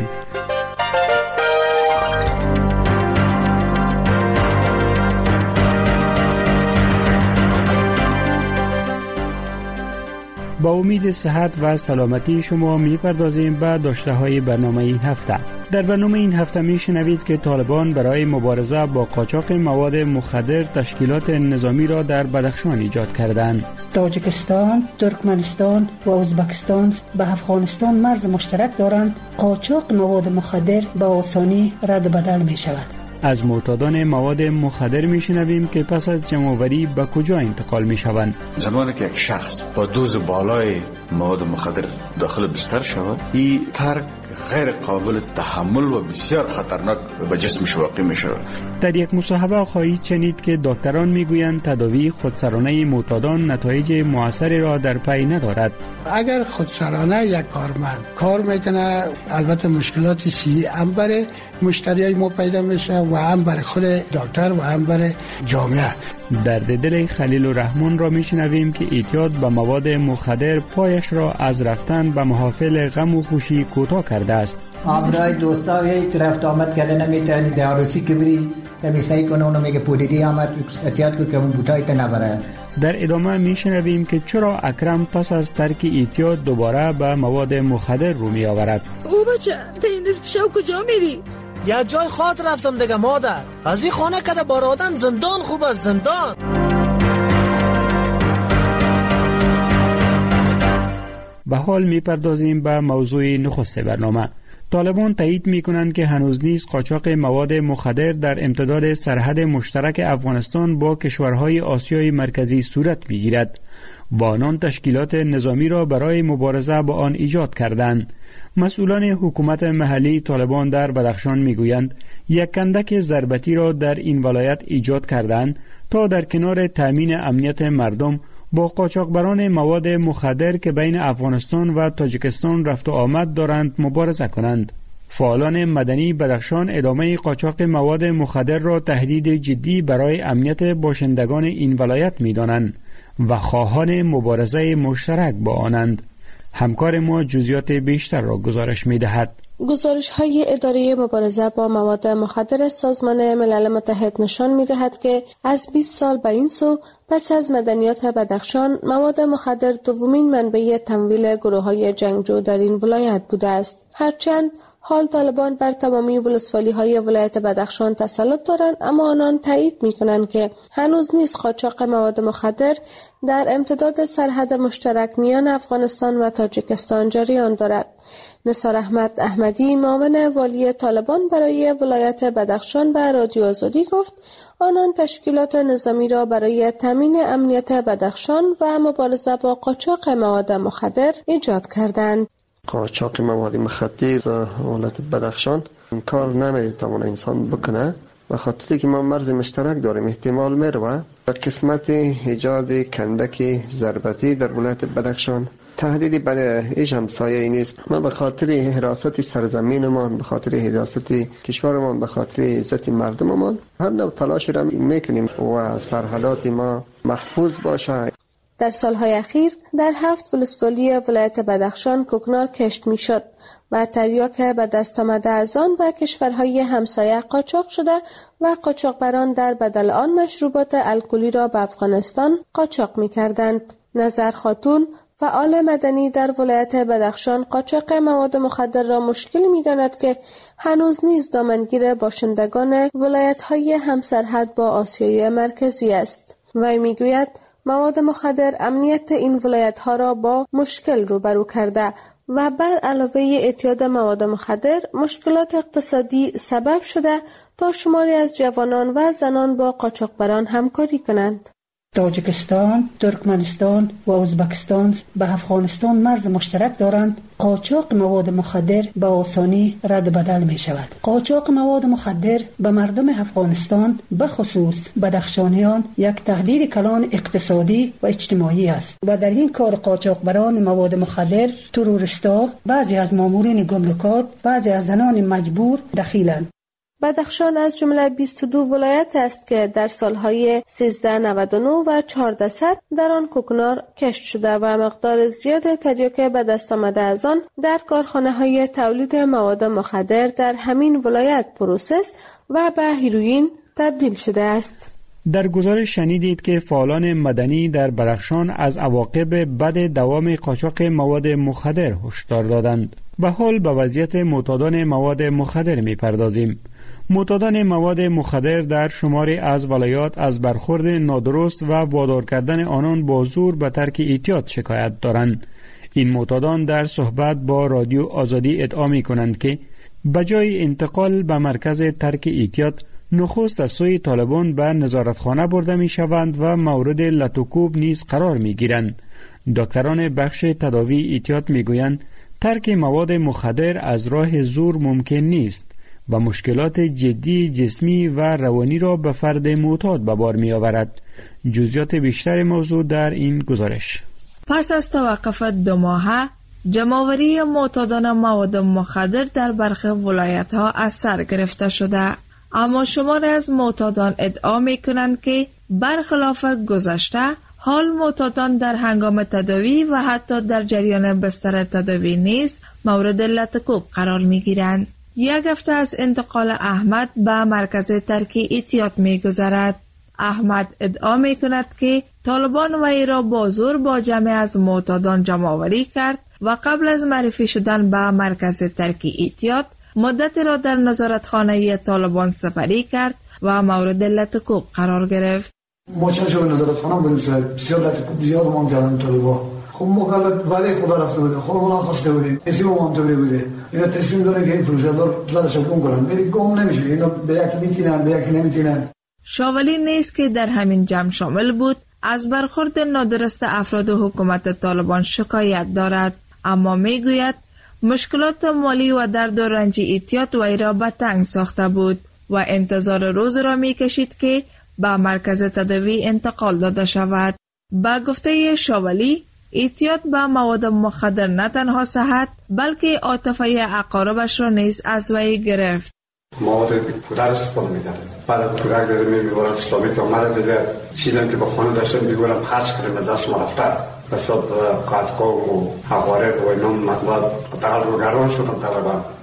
با امید صحت و سلامتی شما میپردازیم به داشته های برنامه این هفته. در برنامه این هفته میشنوید که طالبان برای مبارزه با قاچاق مواد مخدر تشکیلات نظامی را در بدخشان ایجاد کردند. تاجیکستان، ترکمنستان و ازبکستان به افغانستان مرز مشترک دارند. قاچاق مواد مخدر به آسانی رد بدل می شود. از معتادان مواد مخدر میشنویم که پس از جمع‌آوری به کجا انتقال میشوند. زمانی که یک شخص با دوز بالای مواد مخدر داخل بستر شود، این ترک غیر قابل تحمل و بسیار خطرناک به جسمش واقع می شود. در یک مصاحبه خواهید شنید که دکتران میگویند تداوی خودسرانه معتادان نتایج موثری را در پی ندارد. اگر خودسرانه یک کارمند کار میکنه، البته مشکلات صحی هم برای مشتریای ما پیدا میشه و هم برای خود دکتر و هم برای جامعه. درد دل خلیل الرحمن را میشنویم که اعتیاد به مواد مخدر پایش را از رفتن به محافل غم و خوشی کوتاه کرده است. برای دوستا هیچ رفت آمد کرده نمیتونی، در عروسی که بری کمی سعی کنه اونو میگه پودیدی آمد احتیاط کن که اون بوتایت نبره. در ادامه میشنویم که چرا اکرم پس از ترک اعتیاد دوباره به مواد مخدر رو می آورد. او بچه تا این نصف شب کجا میری؟ یا جای خاطر رفتم دیگه مادر. از این خانه که بارادن زندان خوب از زندان. به حال میپردازیم به موضوع نخست برنامه. طالبان تایید میکنند که هنوز نیز قاچاق مواد مخدر در امتداد سرحد مشترک افغانستان با کشورهای آسیای مرکزی صورت میگیرد و آنان تشکیلات نظامی را برای مبارزه با آن ایجاد کردند. مسئولان حکومت محلی طالبان در بدخشان میگویند یک کندک ضربتی را در این ولایت ایجاد کردند تا در کنار تامین امنیت مردم با قاچاقبران مواد مخدر که بین افغانستان و تاجیکستان رفت و آمد دارند مبارزه کنند. فعالان مدنی بدخشان ادامه قاچاق مواد مخدر را تهدید جدی برای امنیت باشندگان این ولایت می‌دانند و خواهان مبارزه مشترک با آنند. همکار ما جزئیات بیشتر را گزارش می‌دهد. گزارش های اداره مبارزه با مواد مخدر سازمان ملل متحد نشان می دهد که از بیست سال به این سو پس از مدنیات بدخشان مواد مخدر دومین منبع تمویل گروه های جنگجو در این ولایت بوده است. هرچند حال طالبان بر تمامی ولسوالی های ولایت بدخشان تسلط دارند، اما آنان تایید می کنند که هنوز نیز قاچاق مواد مخدر در امتداد سرحد مشترک میان افغانستان و تاجیکستان جریان دارد. نثار احمد احمدی، معاون والی طالبان برای ولایت بدخشان، به رادیو آزادی گفت آنان تشکیلات نظامی را برای تامین امنیت بدخشان و مبارزه با قاچاق مواد مخدر ایجاد کردند. قاچاق مواد مخدر در ولایت بدخشان این کار نمیتونه انسان بکنه، به خاطر که ما مرز مشترک داریم. احتمال میره به قسمت ایجاد کندک ضربتی در ولایت بدخشان تهدیدی برای ایش همسایه نیست. ما به خاطر حراست سرزمینمان، به خاطر حراست کشورمان، به خاطر عزت مردممان هر نوع تلاش را میکنیم و سرحدات ما محفوظ باشه. در سالهای اخیر در هفت ولسوالی ولایت بدخشان کوکنار کشت میشد و تریاک به دست آمده از آن و کشورهای همسایه قاچاق شده و قاچاقبران در بدل آن مشروبات الکلی را به افغانستان قاچاق میکردند. نظر خاتون، فعال مدنی در ولایت بدخشان، قاچاق مواد مخدر را مشکل می‌داند که هنوز نیز دامنگیر باشندگان ولایت‌های همسرحد با آسیای مرکزی است. وی می‌گوید مواد مخدر امنیت این ولایت‌ها را با مشکل روبرو کرده و بر علاوه اعتیاد مواد مخدر مشکلات اقتصادی سبب شده تا شماری از جوانان و زنان با قاچاقبران همکاری کنند. تاجیکستان، ترکمنستان و ازبکستان به افغانستان مرز مشترک دارند. قاچاق مواد مخدر به آسانی رد بدل می شود. قاچاق مواد مخدر به مردم افغانستان به خصوص بدخشانیان یک تهدید کلان اقتصادی و اجتماعی است و در این کار قاچاقبران مواد مخدر، تروریستا، بعضی از مامورین گمرکات، بعضی از زنان مجبور دخیلند. بدخشان از جمله بیست و دو ولایت است که در سالهای سیزده نود و نه و چهارده صد در آن کوکنار کشت شده و مقدار زیاد تریاک به دست آمده از آن در کارخانه‌های تولید مواد مخدر در همین ولایت پروسس و به هیروئین تبدیل شده است. در گزارش شنیدید که فعالان مدنی در بدخشان از عواقب بد دوام قاچاق مواد مخدر هشدار دادند و حال به وضعیت معتادان مواد مخدر می‌پردازیم. معتادان مواد مخدر در شماری از ولایات از برخورد نادرست و وادار کردن آنان با زور به ترک اعتیاد شکایت دارند. این معتادان در صحبت با رادیو آزادی ادعا می‌کنند که بجای انتقال به مرکز ترک اعتیاد نخست از سوی طالبان به نظارتخانه برده می شوند و مورد لطوکوب نیز قرار می گیرند. دکتران بخش تداوی اعتیاد می گویند ترک مواد مخدر از راه زور ممکن نیست و مشکلات جدی جسمی و روانی را به فرد معتاد به بار می آورد. جزئیات بیشتر موضوع در این گزارش. پس از توقف دو ماهه، جمع‌آوری معتادان مواد مخدر در برخی ولایت‌ها از سر گرفته شده، اما شماری از معتادان ادعا می‌کنند که برخلاف گذشته حال معتادان در هنگام تداوی و حتی در جریان بستر تداوی نیز مورد لطکوب قرار می‌گیرند. یک هفته از انتقال احمد به مرکز ترک اعتیاد می‌گذرد. احمد ادعا می‌کند که طالبان وی را با زور با جمع از معتادان جمع‌آوری کرد و قبل از معرفی شدن به مرکز ترک اعتیاد مدت را در نظارتخانه طالبان سپری کرد و مورد لطکوب قرار گرفت. ما چند شب نظارتخانه بودیم صاحب، بسیار لطکوب زیاد ما کردن طالبان. خب ما کلا وعده خدا رفته بودیم، خب ما خواسته بودیم، اسم ما هم طوری بوده. اینا تصمیم دارن که این فروشگاه ردش گم کنن، ولی گم نمیشه. اینا به یکی میتینن، به یکی نمیتینن. شاولی نیز که در همین جمع شامل بود، از برخورد نادرست افراد حکومت طالبان شکایت دارد، اما میگوید مشکلات مالی و درد و رنج اعتیاد وی را به تنگ ساخته بود و انتظار روز را می کشید که به مرکز تداوی انتقال داده شود. با گفته شاولی، اعتیاد به مواد مخدر نه تنها صحت بلکه عاطفه اقاربش را نیز از وی گرفت. مواد پودر استفاده می‌کردم. بعد پودر داره می‌برم اسلامی که اومده دیگه چیزی که با خانه داشتم می‌گفتم خرج کردم دست ما رفته. بسیار قطقا و حواره و اینا مطلب تقریبا گردان شدن طالبان.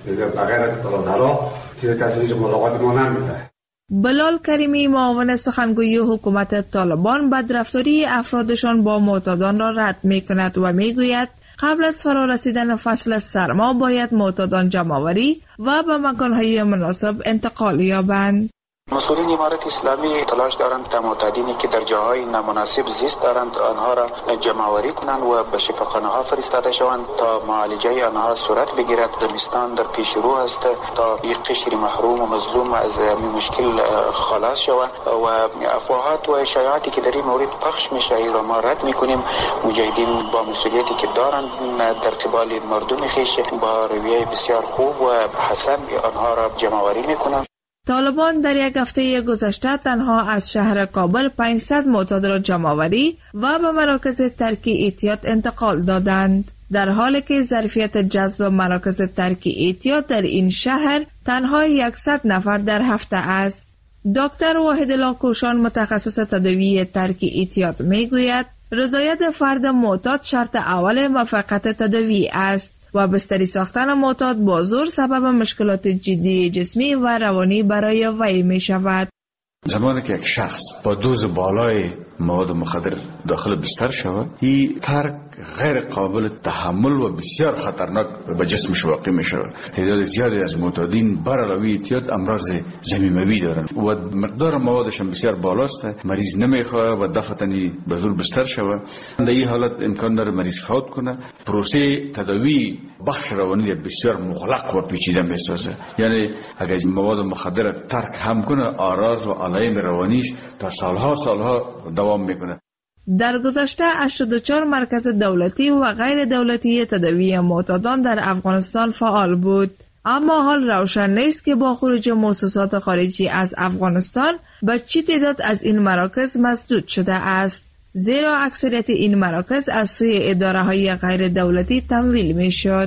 دیگه بغیر برادرها که تجهیز ملاقات ما نمیده. بلال کریمی معاون سخنگوی حکومت طالبان بدرفتاری افرادشان با معتادان را رد می کند و می گوید قبل از فرا رسیدن فصل سرما باید معتادان جمع‌آوری و به مکانهای مناسب انتقال یابند. مسئولین امارت اسلامی تلاش دارند تا معتادینی که در جاهای نامناسب زیست دارند آنها را جمع‌آوری کنند و به شفاخانه ها فرستاده شوند تا معالجه آنها صورت بگیرد. زمستان در پیش رو است تا یک قشر محروم و مظلوم از این مشکل خلاص شود و افواهات و شایعاتی که در این مورد پخش میشه را ما رد میکنیم. مجاهدین با مسئولیتی که دارند در قبال مردم خویش با رویه بسیار خوب و حسن آنها را جمع‌آوری میکنند. طالبان در یک هفته گذشته تنها از شهر کابل پانصد معتاد را جمع‌آوری و به مراکز ترک احتیاط انتقال دادند، در حالی که ظرفیت جذب مراکز ترک احتیاط در این شهر تنها صد نفر در هفته است. دکتر واحدالله کوشان متخصص تداوی ترک احتیاط میگوید رضایت فرد معتاد شرط اول موفقیت تداوی است و بستری ساختن معتاد با زور سبب مشکلات جدی جسمی و روانی برای وی می شود. زمانی که یک شخص با دوز بالای مواد مخدر داخل بستر شود، این ترک غیر قابل تحمل و بسیار خطرناک به جسمش واقع می شود. تعداد زیادی از معتادین بر علاوه اعتیاد امراض ضمیموی دارند و مقدار موادشان بسیار بالاست. مریض نمیخواد و دفعتنی به زور بستر شود. در این حالت امکان داره مریض فوت کنه. پروسه تداوی بخش روانی بسیار مغلق و پیچیده می سازه. یعنی اگر مواد مخدر ترک هم کنه، آراز و علائم روانیش تا سالها سالها دوام میکنه. در گذشته هشتاد و چهار مرکز دولتی و غیر دولتی تداوی معتادان در افغانستان فعال بود، اما حال روشن نیست که با خروج مؤسسات خارجی از افغانستان به چه تعداد از این مراکز مسدود شده است، زیرا اکثریت این مراکز از سوی اداره های غیر دولتی تمویل می شد.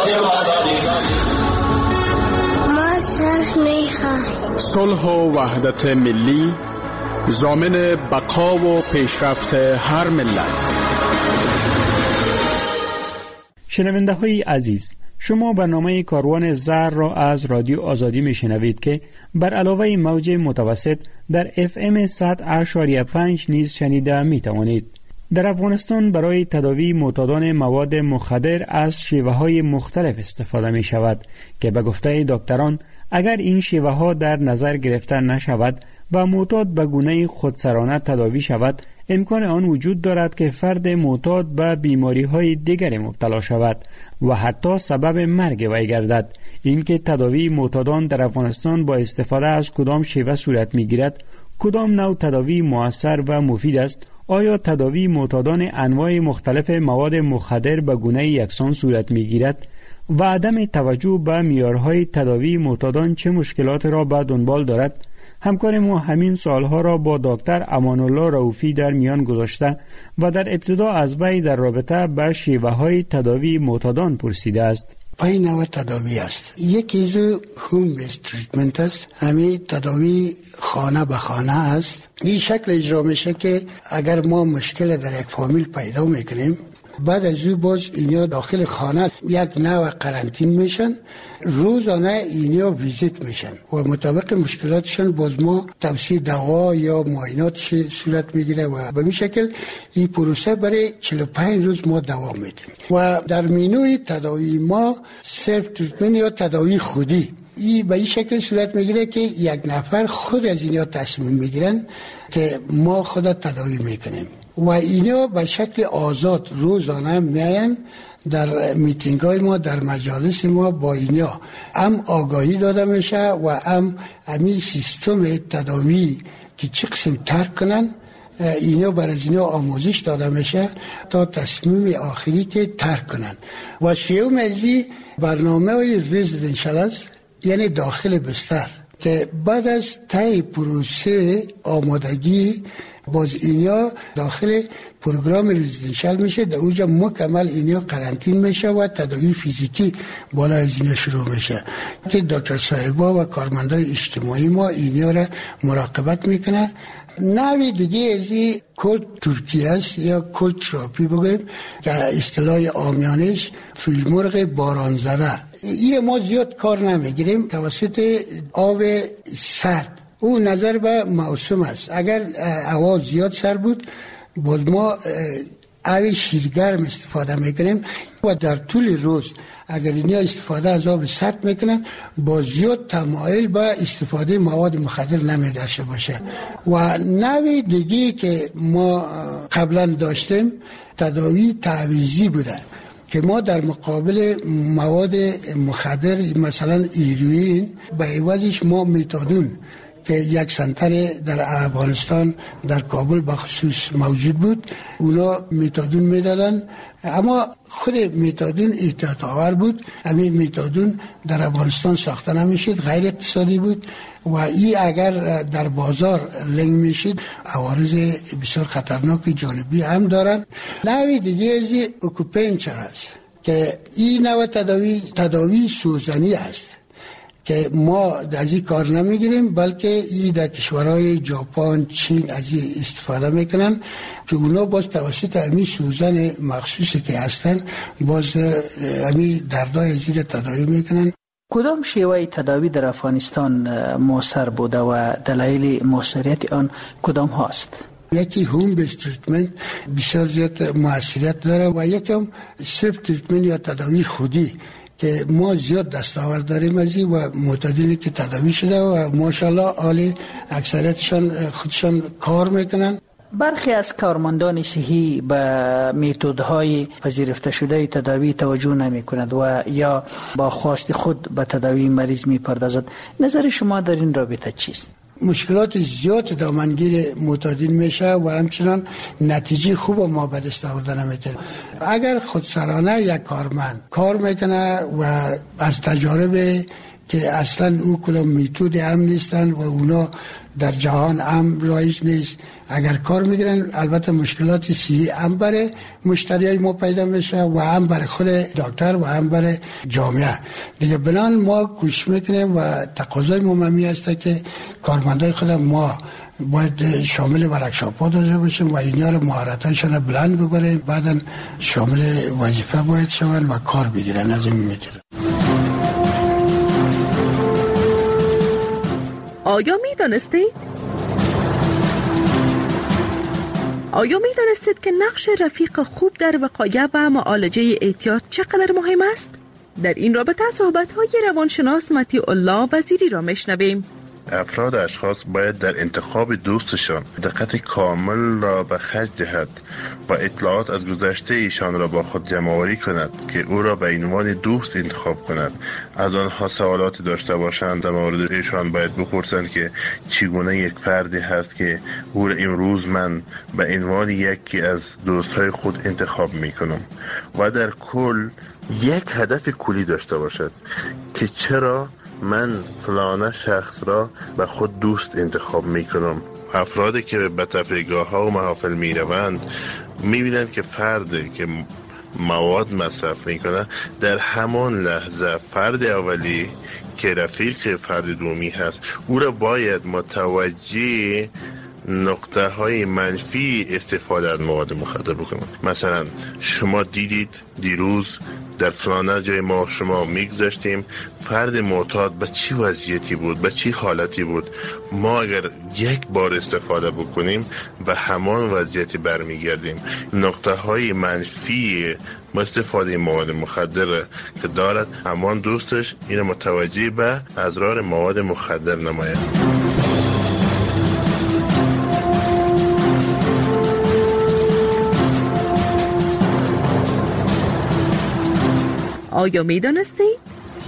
صلح و وحدت ملی ضامن بقا و پیشرفت هر ملت. شنونده های عزیز، شما برنامه کاروان زر را از رادیو آزادی می شنوید که بر علاوه موج متوسط در اف ام صد اشاریه پنج نیز شنیده می توانید. در افغانستان برای تداوی معتادان مواد مخدر از شیوه های مختلف استفاده می شود که به گفته دکتران اگر این شیوه ها در نظر گرفته نشود و معتاد به گونه خودسرانه تداوی شود، امکان آن وجود دارد که فرد معتاد به بیماری های دیگر مبتلا شود و حتی سبب مرگ وی گردد. اینکه تداوی معتادان در افغانستان با استفاده از کدام شیوه صورت می گیرد، کدام نوع تداوی مؤثر و مفید است، آیا تداوی معتادان انواع مختلف مواد مخدر به گونه یکسان صورت می گیرد و عدم توجه به معیارهای تداوی معتادان چه مشکلات را به دنبال دارد؟ همکار ما همین سوالها را با دکتر امان الله رؤوفی در میان گذاشته و در ابتدا از وی در رابطه با شیوه های تداوی معتادان پرسیده است. پای نوع تداوی است. یکی از هوم بیس تریتمنت است. همین تداوی خانه به خانه است. این شکل اجرا میشه که اگر ما مشکل در یک فامیل پیدا میکنیم، بعد از او باز اینیا داخل خانه یک نوع قرنطین میشن، روزانه اینیا ویزیت میشن و مطابق مشکلاتشان باز ما توصیه دوا یا معایناتش صورت میگیره و به این شکل این پروسه برای چهل و پنج روز ما دوام میدیم. و در مینوی تداوی ما سلف تریتمنت یا تداوی خودی این به این شکل صورت میگیره که یک نفر خود از اینیا تصمیم میگیرن که ما خود تداوی میکنیم و اینا به شکل آزاد روزانه میاین در میتینگ های ما، در مجالس ما با اینا هم آگاهی داده میشه و هم همین سیستم تداوی که چه قسم ترک کنن اینا بر از اینا آموزش داده میشه تا تصمیم آخری که ترک کنن. و شیوه مزی برنامه های رزیدنشال است، یعنی داخل بستر، که بعد از طی پروسه آمادگی باز اینا داخل پروگرام رزیدنشال میشه، در اونجا مکمل اینا قرنطین میشه و تداوی فیزیکی بالا از اینا شروع میشه که دکتر صاحبا و کارمندای اجتماعی ما اینا را مراقبت میکنه. نوی دیگه از این کلد ترکی است یا کلد تراپی بگویم که اصطلاح عامیانش فیلمرغ باران زده این ما زیاد کار نمیگیریم توسط آب سرد. او نظر به موسم است. اگر هوا زیاد سرد بود باز ما آب شیرگرم استفاده میکنیم و در طول روز اگر اینها استفاده از آب سرد میکنن با زیاد تمایل به استفاده مواد مخدر نمیداشته باشه. و نوع دیگه که ما قبلا داشتیم تداوی تعویضی بوده که ما در مقابل مواد مخدر مثلا هیروئین به عوضش ما متادون که یک سنتر در افغانستان در کابل بخصوص موجود بود، اونا متادون میدادن، اما خود متادون احتیاط آور بود. همین متادون در افغانستان ساخته نمیشد، غیر اقتصادی بود و این اگر در بازار لنگ میشد عوارض بسیار خطرناک جانبی هم دارن. نوع دیگه از اوکوپنچر است که این نوع تداوی تداوی سوزنی است که ما از این کار نمیگیریم، بلکه این در کشورهای ژاپن، چین از این استفاده میکنن که اونا باز توسط همین سوزن مخصوصی که هستن باز همین دردای زیر تداوی میکنن. کدام شیوه تداوی در افغانستان موثر بوده و دلایل موثریت آن کدام هاست؟ یکی هوم بیس تریتمنت بسیار زیاد موثریت داره و یکم سلف تریتمنت یا تداوی خودی که ما زیاد دستاورد داریم از این و معتادینی که تداوی شده و ماشاءالله عالی اکثریتشان خودشان کار میکنن. برخی از کارمندان صحی به متدهای پذیرفته شده تداوی توجه نمی کند و یا با خواست خود به تداوی مریض می پردازد. نظر شما در این رابطه چیست؟ مشکلات زیاد دامنگیر معتادین میشه و همچنان نتیجه خوب ما به دست آورده نمیتونه. اگر خودسرانه یک کارمند کار میکنه و از تجارب که اصلا او کدام میتود هم نیستن و اونا در جهان هم رایج نیست، اگر کار میگیرن البته مشکلات صحی هم برای مشتریای ما پیدا میشه و هم برای خود دکتر و هم برای جامعه دیگه. بنان ما کوشش میکنیم و تقاضای مهمی هست که کارمندای خود ما باید شامل ورکشاپ‌ها داشته باشیم و اینا رو مهارتاشون بلند ببریم، بعدن شامل وظیفه باید شون و کار بگیرن. از این میتونه. آیا می دانستید؟ آیا می دانستید که نقش رفیق خوب در وقایع و معالجه اعتیاد چقدر مهم است؟ در این رابطه صحبت‌های روانشناس مطیع الله وزیری را میشنویم. افراد اشخاص باید در انتخاب دوستشان دقت کامل را به خرج دهد و اطلاعات از گذشته ایشان را با خود جمع‌آوری کند که او را به عنوان دوست انتخاب کند. از آنها سوالاتی داشته باشند در مورد ایشان باید بپرسند که چگونه یک فردی هست که او را امروز من به عنوان یکی از دوستهای خود انتخاب میکنم و در کل یک هدف کلی داشته باشد که چرا من فلانه شخص را به خود دوست انتخاب می کنم. افرادی که به تفریحگاه ها و محافل می روند می بینند که فردی که مواد مصرف می کنه در همان لحظه فرد اولی که رفیق فرد دومی هست او را باید متوجه نقطه های منفی استفاده از مواد مخدر بکنند. مثلا شما دیدید دیروز در فلانه جای ما شما میگذاشتیم فرد معتاد به چی وضعیتی بود، به چی حالتی بود. ما اگر یک بار استفاده بکنیم به همان وضعیتی برمیگردیم. نقطه های منفی با استفاده مواد مخدر که دارد همان دوستش این متوجه به اضرار مواد مخدر نماید. آیا می دانستید؟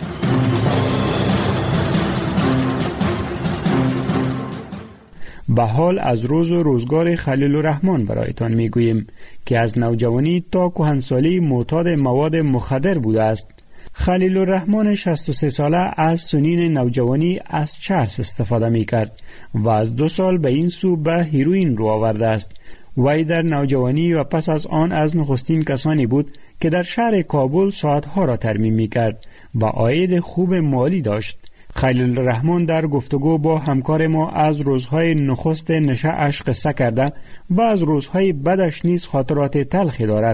به حال از روز و روزگار خلیل الرحمن برایتان می گوییم که از نوجوانی تا کهنسالی معتاد مواد مخدر بوده است. خلیل الرحمن شصت و سه ساله از سنین نوجوانی از چرس استفاده می کرد و از دو سال به این سو به هیروئین رو آورده است. وی در نوجوانی و پس از آن از نخستین کسانی بود که در شهر کابل ساعتها را ترمیم می کرد و عاید خوب مالی داشت. خلیل الرحمن در گفتگو با همکار ما از روزهای نخست نشأش قصه کرده و از روزهای بدش نیز خاطرات تلخی دارد.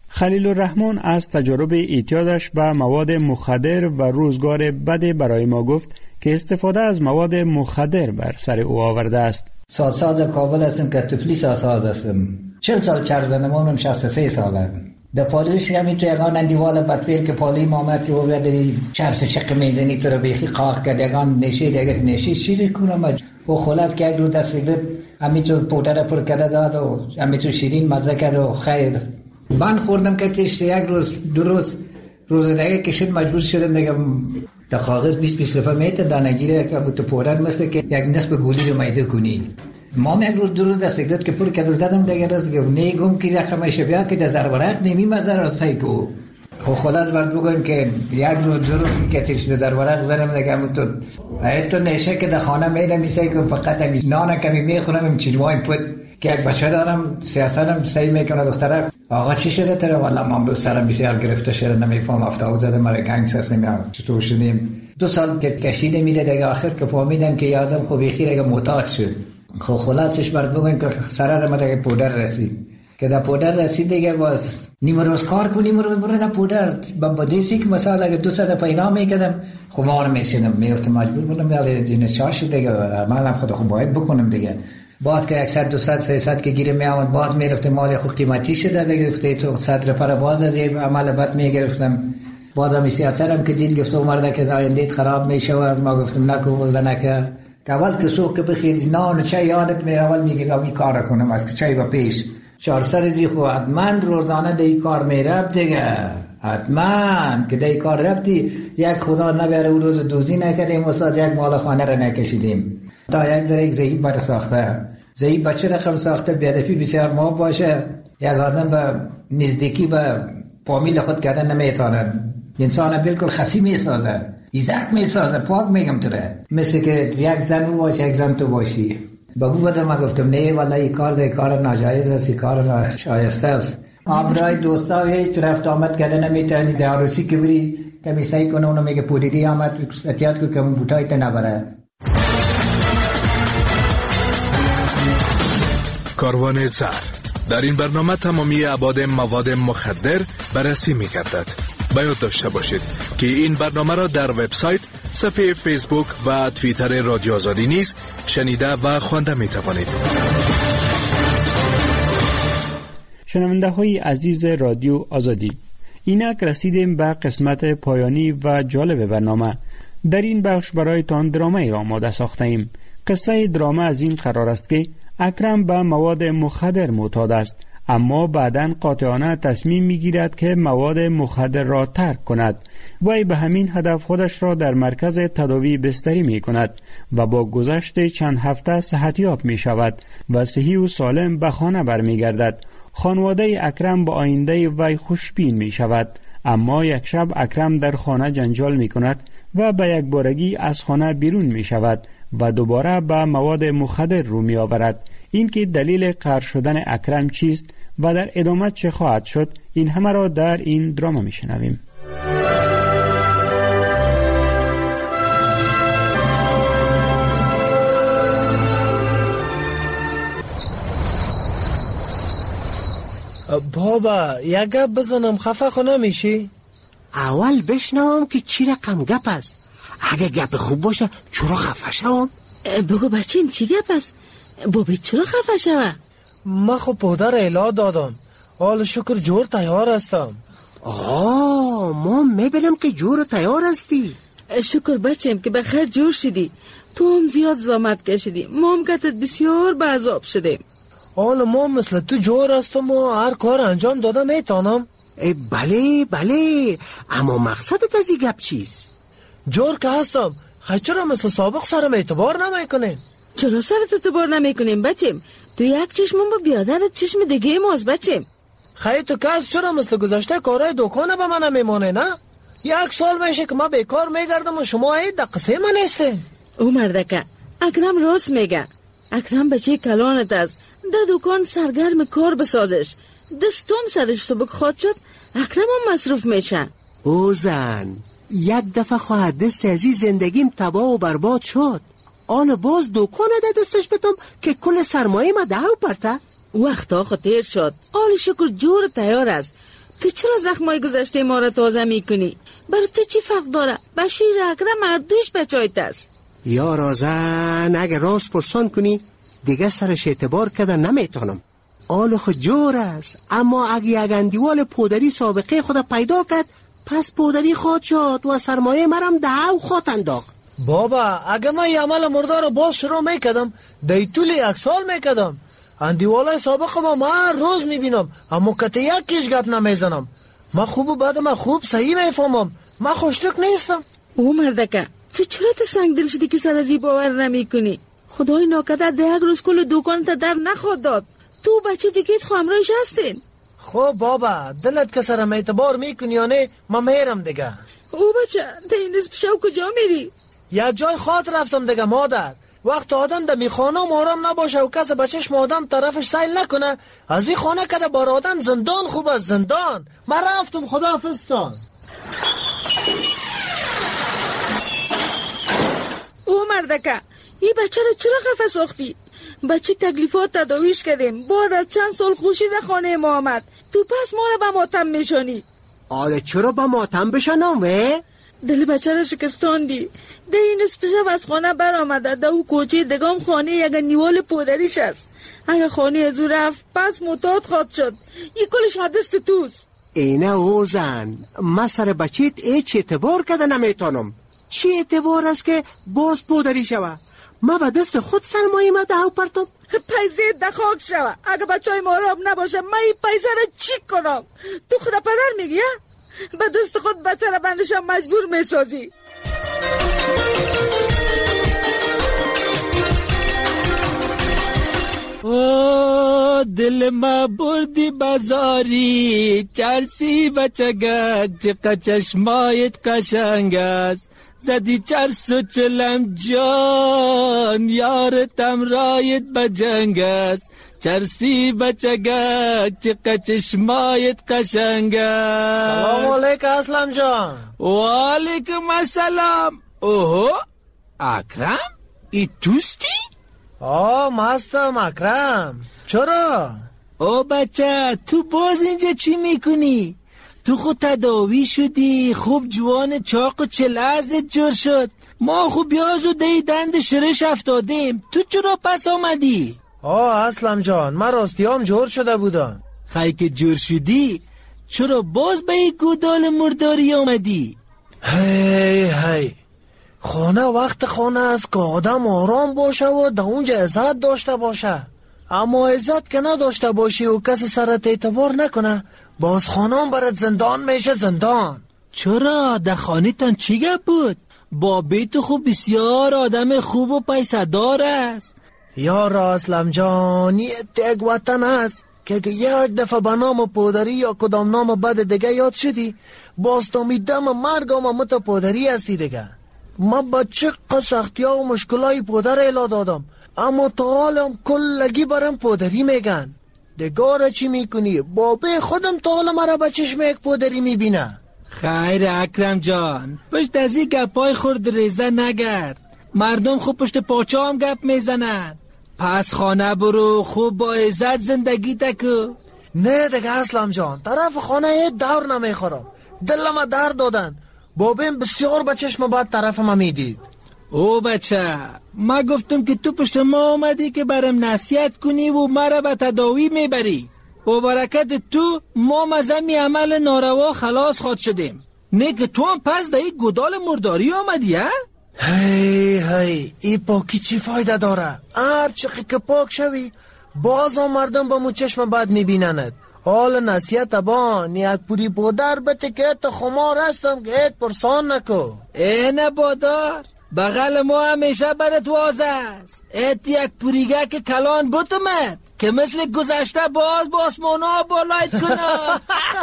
خلیل الرحمن از تجارب اعتیادش به مواد مخدر و روزگار بد برای ما گفت که استفاده از مواد مخدر بر سر او آورده است. سازساز کابل هستم که تفلی سازساز هستم. چل سال چرزنمونم شصت و سه ساله. در پالیش همی تو یگان اندیوال بدفیر که پالی مامد که او بدری چرس شق میزنی تو رو بیخی قاق کرد یگان نشید یگت نشید شیری کنم او خولت که یک رو دست گرد همی تو پودر پر کرده داد و همی تو شیرین مزه کرد و خیر. من خوردم که تشت یک روز دو روز روز دیگه کشید مجبور شدم دیگه در کاغذ بیست بیست دفعه میته دانگیره که تو پودر مثل که یک نصف گولی رو میده کنی. ما یک روز دو روز دست گرفت که پر کرده زدم دیگه روز گفت نیگم که رقمش بیا که در ضرورت نمی مزر رسای کو. خب خلاص برد بگویم که یک روز دو روز که تیش در ضرورت زدم دیگه همون تو ایت تو نشه که در خانه میده میسای که فقط همی نانه کمی میخورم هم چیلوایم پود که یک بچه دارم سیاستم سعی میکنه دختره آقا چی شده تره والا ما امروز سرم بسیار گرفته شده نمیفهم افتاد زده مرا گنگس هست نمیام چطور شدیم دو سال که کشیده میده دیگه آخر که فهمیدم که یادم خوب بخیر دیگه معتاد شد. خب خلاصش برد بگویم که سرر ما دیگه پودر رسید که در پودر رسید دیگه باز نیم روز کار کنیم روز برو در پودر با دیسی که مثلا اگه دو ساعت پیدا میکردم خمار میشدم میفتم مجبور بودم یا جین چهار شد دیگه منم خود خود باید بکنم دیگه بعد که صد دوصد سیصد که گیره می آمد باز میرفتم مال خود قیمتی شده دیگه گفته تو صدر پر باز از این عمل بد میگرفتم بعد می سیاستم که دید گفته مرده که آیندهت خراب میشه و ما گفتم نکو زنکه که اول که سوق که بخیز نان چای یادت میره اول میگه آبی کار کنم از که چای با پیش چهار سر دی خو حتما روزانه دی کار میرفت دیگه حتما که دی کار رفتی یک خدا نبره او روز دوزی نکردیم استاد یک مال خانه را نکشیدیم تا یک در یک ضعیف بر ساخته ضعیف بچه رقم ساخته بیادفی بسیار ما باشه یک آدم به نزدیکی به فامیل خود کردن نمیتواند انسان بالکل خسی میسازه ایزک میسازه پاک میگم توره مثل که یک زن او باشه یک زن تو باشی بابو بده ما گفتم نه والا این کار ده کار ناجایز است کار ناشایسته است آبرای دوستا یه طرف آمد کرده نمیتونی در عروسی که بری که میسایی کنه اونو میگه پودیدی آمد احتیاط که اون بوتای تا نبره. کاروان زر در این برنامه تمامی ابعاد مواد مخدر بررسی می‌گردد. باید داشته باشید که این برنامه را در وبسایت، صفحه فیسبوک و توییتر رادیو آزادی نیز شنیده و خوانده می‌توانید. شنونده های عزیز رادیو آزادی، اینک رسیدیم به قسمت پایانی و جالب برنامه. در این بخش برایتان درامه را آماده ساخته ایم. قصه درامه از این قرار است که اکرم به مواد مخدر معتاد است، اما بعداً قاطعانه تصمیم میگیرد که مواد مخدر را ترک کند. وی به همین هدف خودش را در مرکز تداوی بستری می کند و با گذشت چند هفته صحتیاب می شود و صحیح و سالم به خانه برمی گردد. خانواده اکرم با آینده وی خوشبین می شود، اما یک شب اکرم در خانه جنجال می کند و به یک بارگی از خانه بیرون می شود و دوباره به مواد مخدر رو می آورد. این که دلیل قهر شدن اکرم چیست و در ادامه چه خواهد شد، این همه را در این دراما می شنویم. بابا یک گپ بزنم خفه خو نمیشی؟ اول بشنوم که چی رقم گپ است. اگه گپ خوب باشه چرا خفه شوم؟ بگو بچیم چی گپ است؟ بابی چرا خفه شوه؟ ما خو پودر اعلا دادم، حال شکر جور تیار هستم. آه ما میبینم که جور تیار هستی. شکر بچیم که بخیر جور شدی. تو هم زیاد زحمت کشیدی، ما هم کتت بسیار به عذاب شدیم. حالا ما مثل تو جور هستم و هر کار انجام داده میتونم. بله بله، اما مقصدت از این گپ چیست؟ جور که هستم، خیلی چرا مثل سابق سرم اعتبار نمیکنیم؟ چرا سرت اعتبار نمیکنیم بچیم؟ تو یک چشمون با بیادرت چشم دیگه ماست بچیم. خیلی تو کس چرا مثل گذشته کارهای دکانه به من نمیمانه نه؟ یک سال میشه که ما بیکار میگردم و شما این دقیقه من نیستین. او مردکه اکرم راست میگه. اکرم بچه کلانت است، در دکان سرگرم کار بسازش. دستون سرش سبک خواد شد، اکرم هم مصروف میشه. او زن یک دفعه خواهد دست از این زندگیم تباه و برباد شد، آن باز دکان ده دستش بتم که کل سرمایه ما دهو پرته. وقتا خطیر شد، آل شکر جور تیار است. تو چرا زخمای گذشته ما را تازه میکنی؟ برای تو چی فرق داره؟ بشیر اکرم مردوش بچایت است. یا رازن اگر راست پرسان کنی دیگه سرش اعتبار کده نمیتونم. آل خود جور است، اما اگه یک اندیوال پودری سابقه خود پیدا کرد پس پودری خود شد و سرمایه مرم ده او خود انداخت. بابا اگه من یه عمل مردار رو باز شروع میکدم دی طول یک سال میکدم. اندیوالای سابق ما من روز میبینم اما کتی یکیش گپ نمیزنم. من خوب و بعد من خوب صحیح میفهمم. من خوشتک نیستم. او مردکه تو چرا تو سنگ دل شدی که سر از این باور نمی کنی؟ خدای ناکدر ده یک روز کل دکان تا در نخواد داد. تو بچه دیگه خامرایش هستین. خب بابا دلت که سرم اعتبار میکنی یا نه من میرم دیگه. او بچه تا این روز پشو کجا میری؟ یک جای خاطر رفتم دیگه مادر. وقت آدم در میخانه و آرام نباشه و کس بچهش آدم طرفش سیل نکنه از این خانه کده بار آدم زندان خوب است. زندان من رفتم. خداحافظتان. او مردکه این بچه را چرا خفه ساختی؟ بچه تکلیفات تداویش کردیم بعد از چند سال خوشی در خانه ما آمد. تو پس ما را به ماتم میشانی. آره چرا به ماتم بشانم وی؟ دل بچه را شکستاندی. ده این اسپشو از خانه بر آمده ده او کوچه دگام خانه یک نیوال پودریش است. اگه خانه ازو رفت پس متاد خواد شد. این کلش حدست توست. اینه اوزن من سر بچیت ایچ اعتبار کده نمیتونم. چی اعتبار است که باز پودری شوه؟ ما به دست خود سرمایه ما ده پرتم. پیزه دخاک شوه. اگه بچه های ماراب نباشه من این پیزه را چی کنم؟ تو خدا پدر میگی؟ به دست خود بچه را بندشم مجبور میسازی. او دل ما بردی بازاری چرسی بچگک چقدر چشمایت قشنگ است زدی چرس و چلم جان یارتم رایت بجنگ است چرسی بچگک چقدر چشمایت قشنگ است. سلام علیکم اسلم جان. و علیکم السلام. اوه اکرم ای توستی؟ آه مستم اکرم. چرا؟ او بچه تو باز اینجا چی میکنی؟ تو خود تداوی شدی خوب جوان چاق و چلازت جور شد. ما خوب بیاز و دی دند شرش افتادیم. تو چرا پس آمدی؟ آه اسلم جان من راستیام جور شده بودم. خیلی که جور شدی چرا باز به این گودال مرداری آمدی؟ هی هی خانه وقت خانه است که آدم آرام باشه و در اونجا عزت داشته باشه. اما عزت که نداشته باشی و کسی سرت اعتبار نکنه باز خانم برات زندان میشه. زندان. چرا در خانه تان چی گپ بود؟ با بیت خوب بسیار آدم خوب و پیسه دار است. یار اسلم جان یک وطن است که یک دفعه به نام پودری یا کدام نام بد دیگه یاد شدی باز تا می دم مرگ آمه متا پودری هستی دیگه. من با چقدر سختی ها و مشکلای پودر ایلا دادم اما تا حالم کلگی برم پودری میگن. دگاره چی میکنی؟ بابه خودم تا حال مرا به چشم یک پودری میبینه. خیر اکرم جان پشت از این گپای خورد ریزه نگرد. مردم خوب پشت پاچه هم گپ میزنن. پس خانه برو خوب با عزت زندگی تکو. نه دیگه اسلم جان طرف خانه یه دور نمیخورم. دلم در دادن. بابیم بسیار به چشم بعد طرف ما میدید. او بچه ما گفتم که تو پشت ما آمدی که برم نصیحت کنی و مرا به تداوی میبری. و برکت تو ما مزمی عمل ناروا خلاص خود شدیم. نه که تو هم پس در این گودال مرداری آمدی ها؟ هی هی ای پاکی چی فایده داره؟ هر چقی که پاک شوی باز هم مردم با مو چشم بعد میبینند. حال نصیحت بان یک پوری بودر بته که ایت خمار هستم که ایت پرسان نکو. اینه بادار بغل ما همیشه برات واضح است. ایت یک پوریگه که کلان بوتمت که مثل گذشته باز با آسمانا بالایت کنم.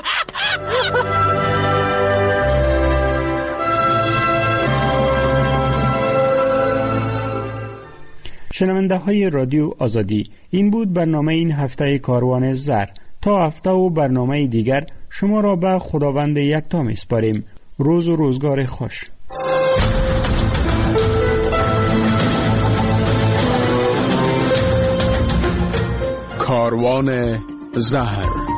شنونده های رادیو آزادی، این بود برنامه این هفته کاروان زر. تا هفته و برنامه دیگر شما را به خداوند یکتا میسپاریم. روز و روزگار خوش. کاروان زهر.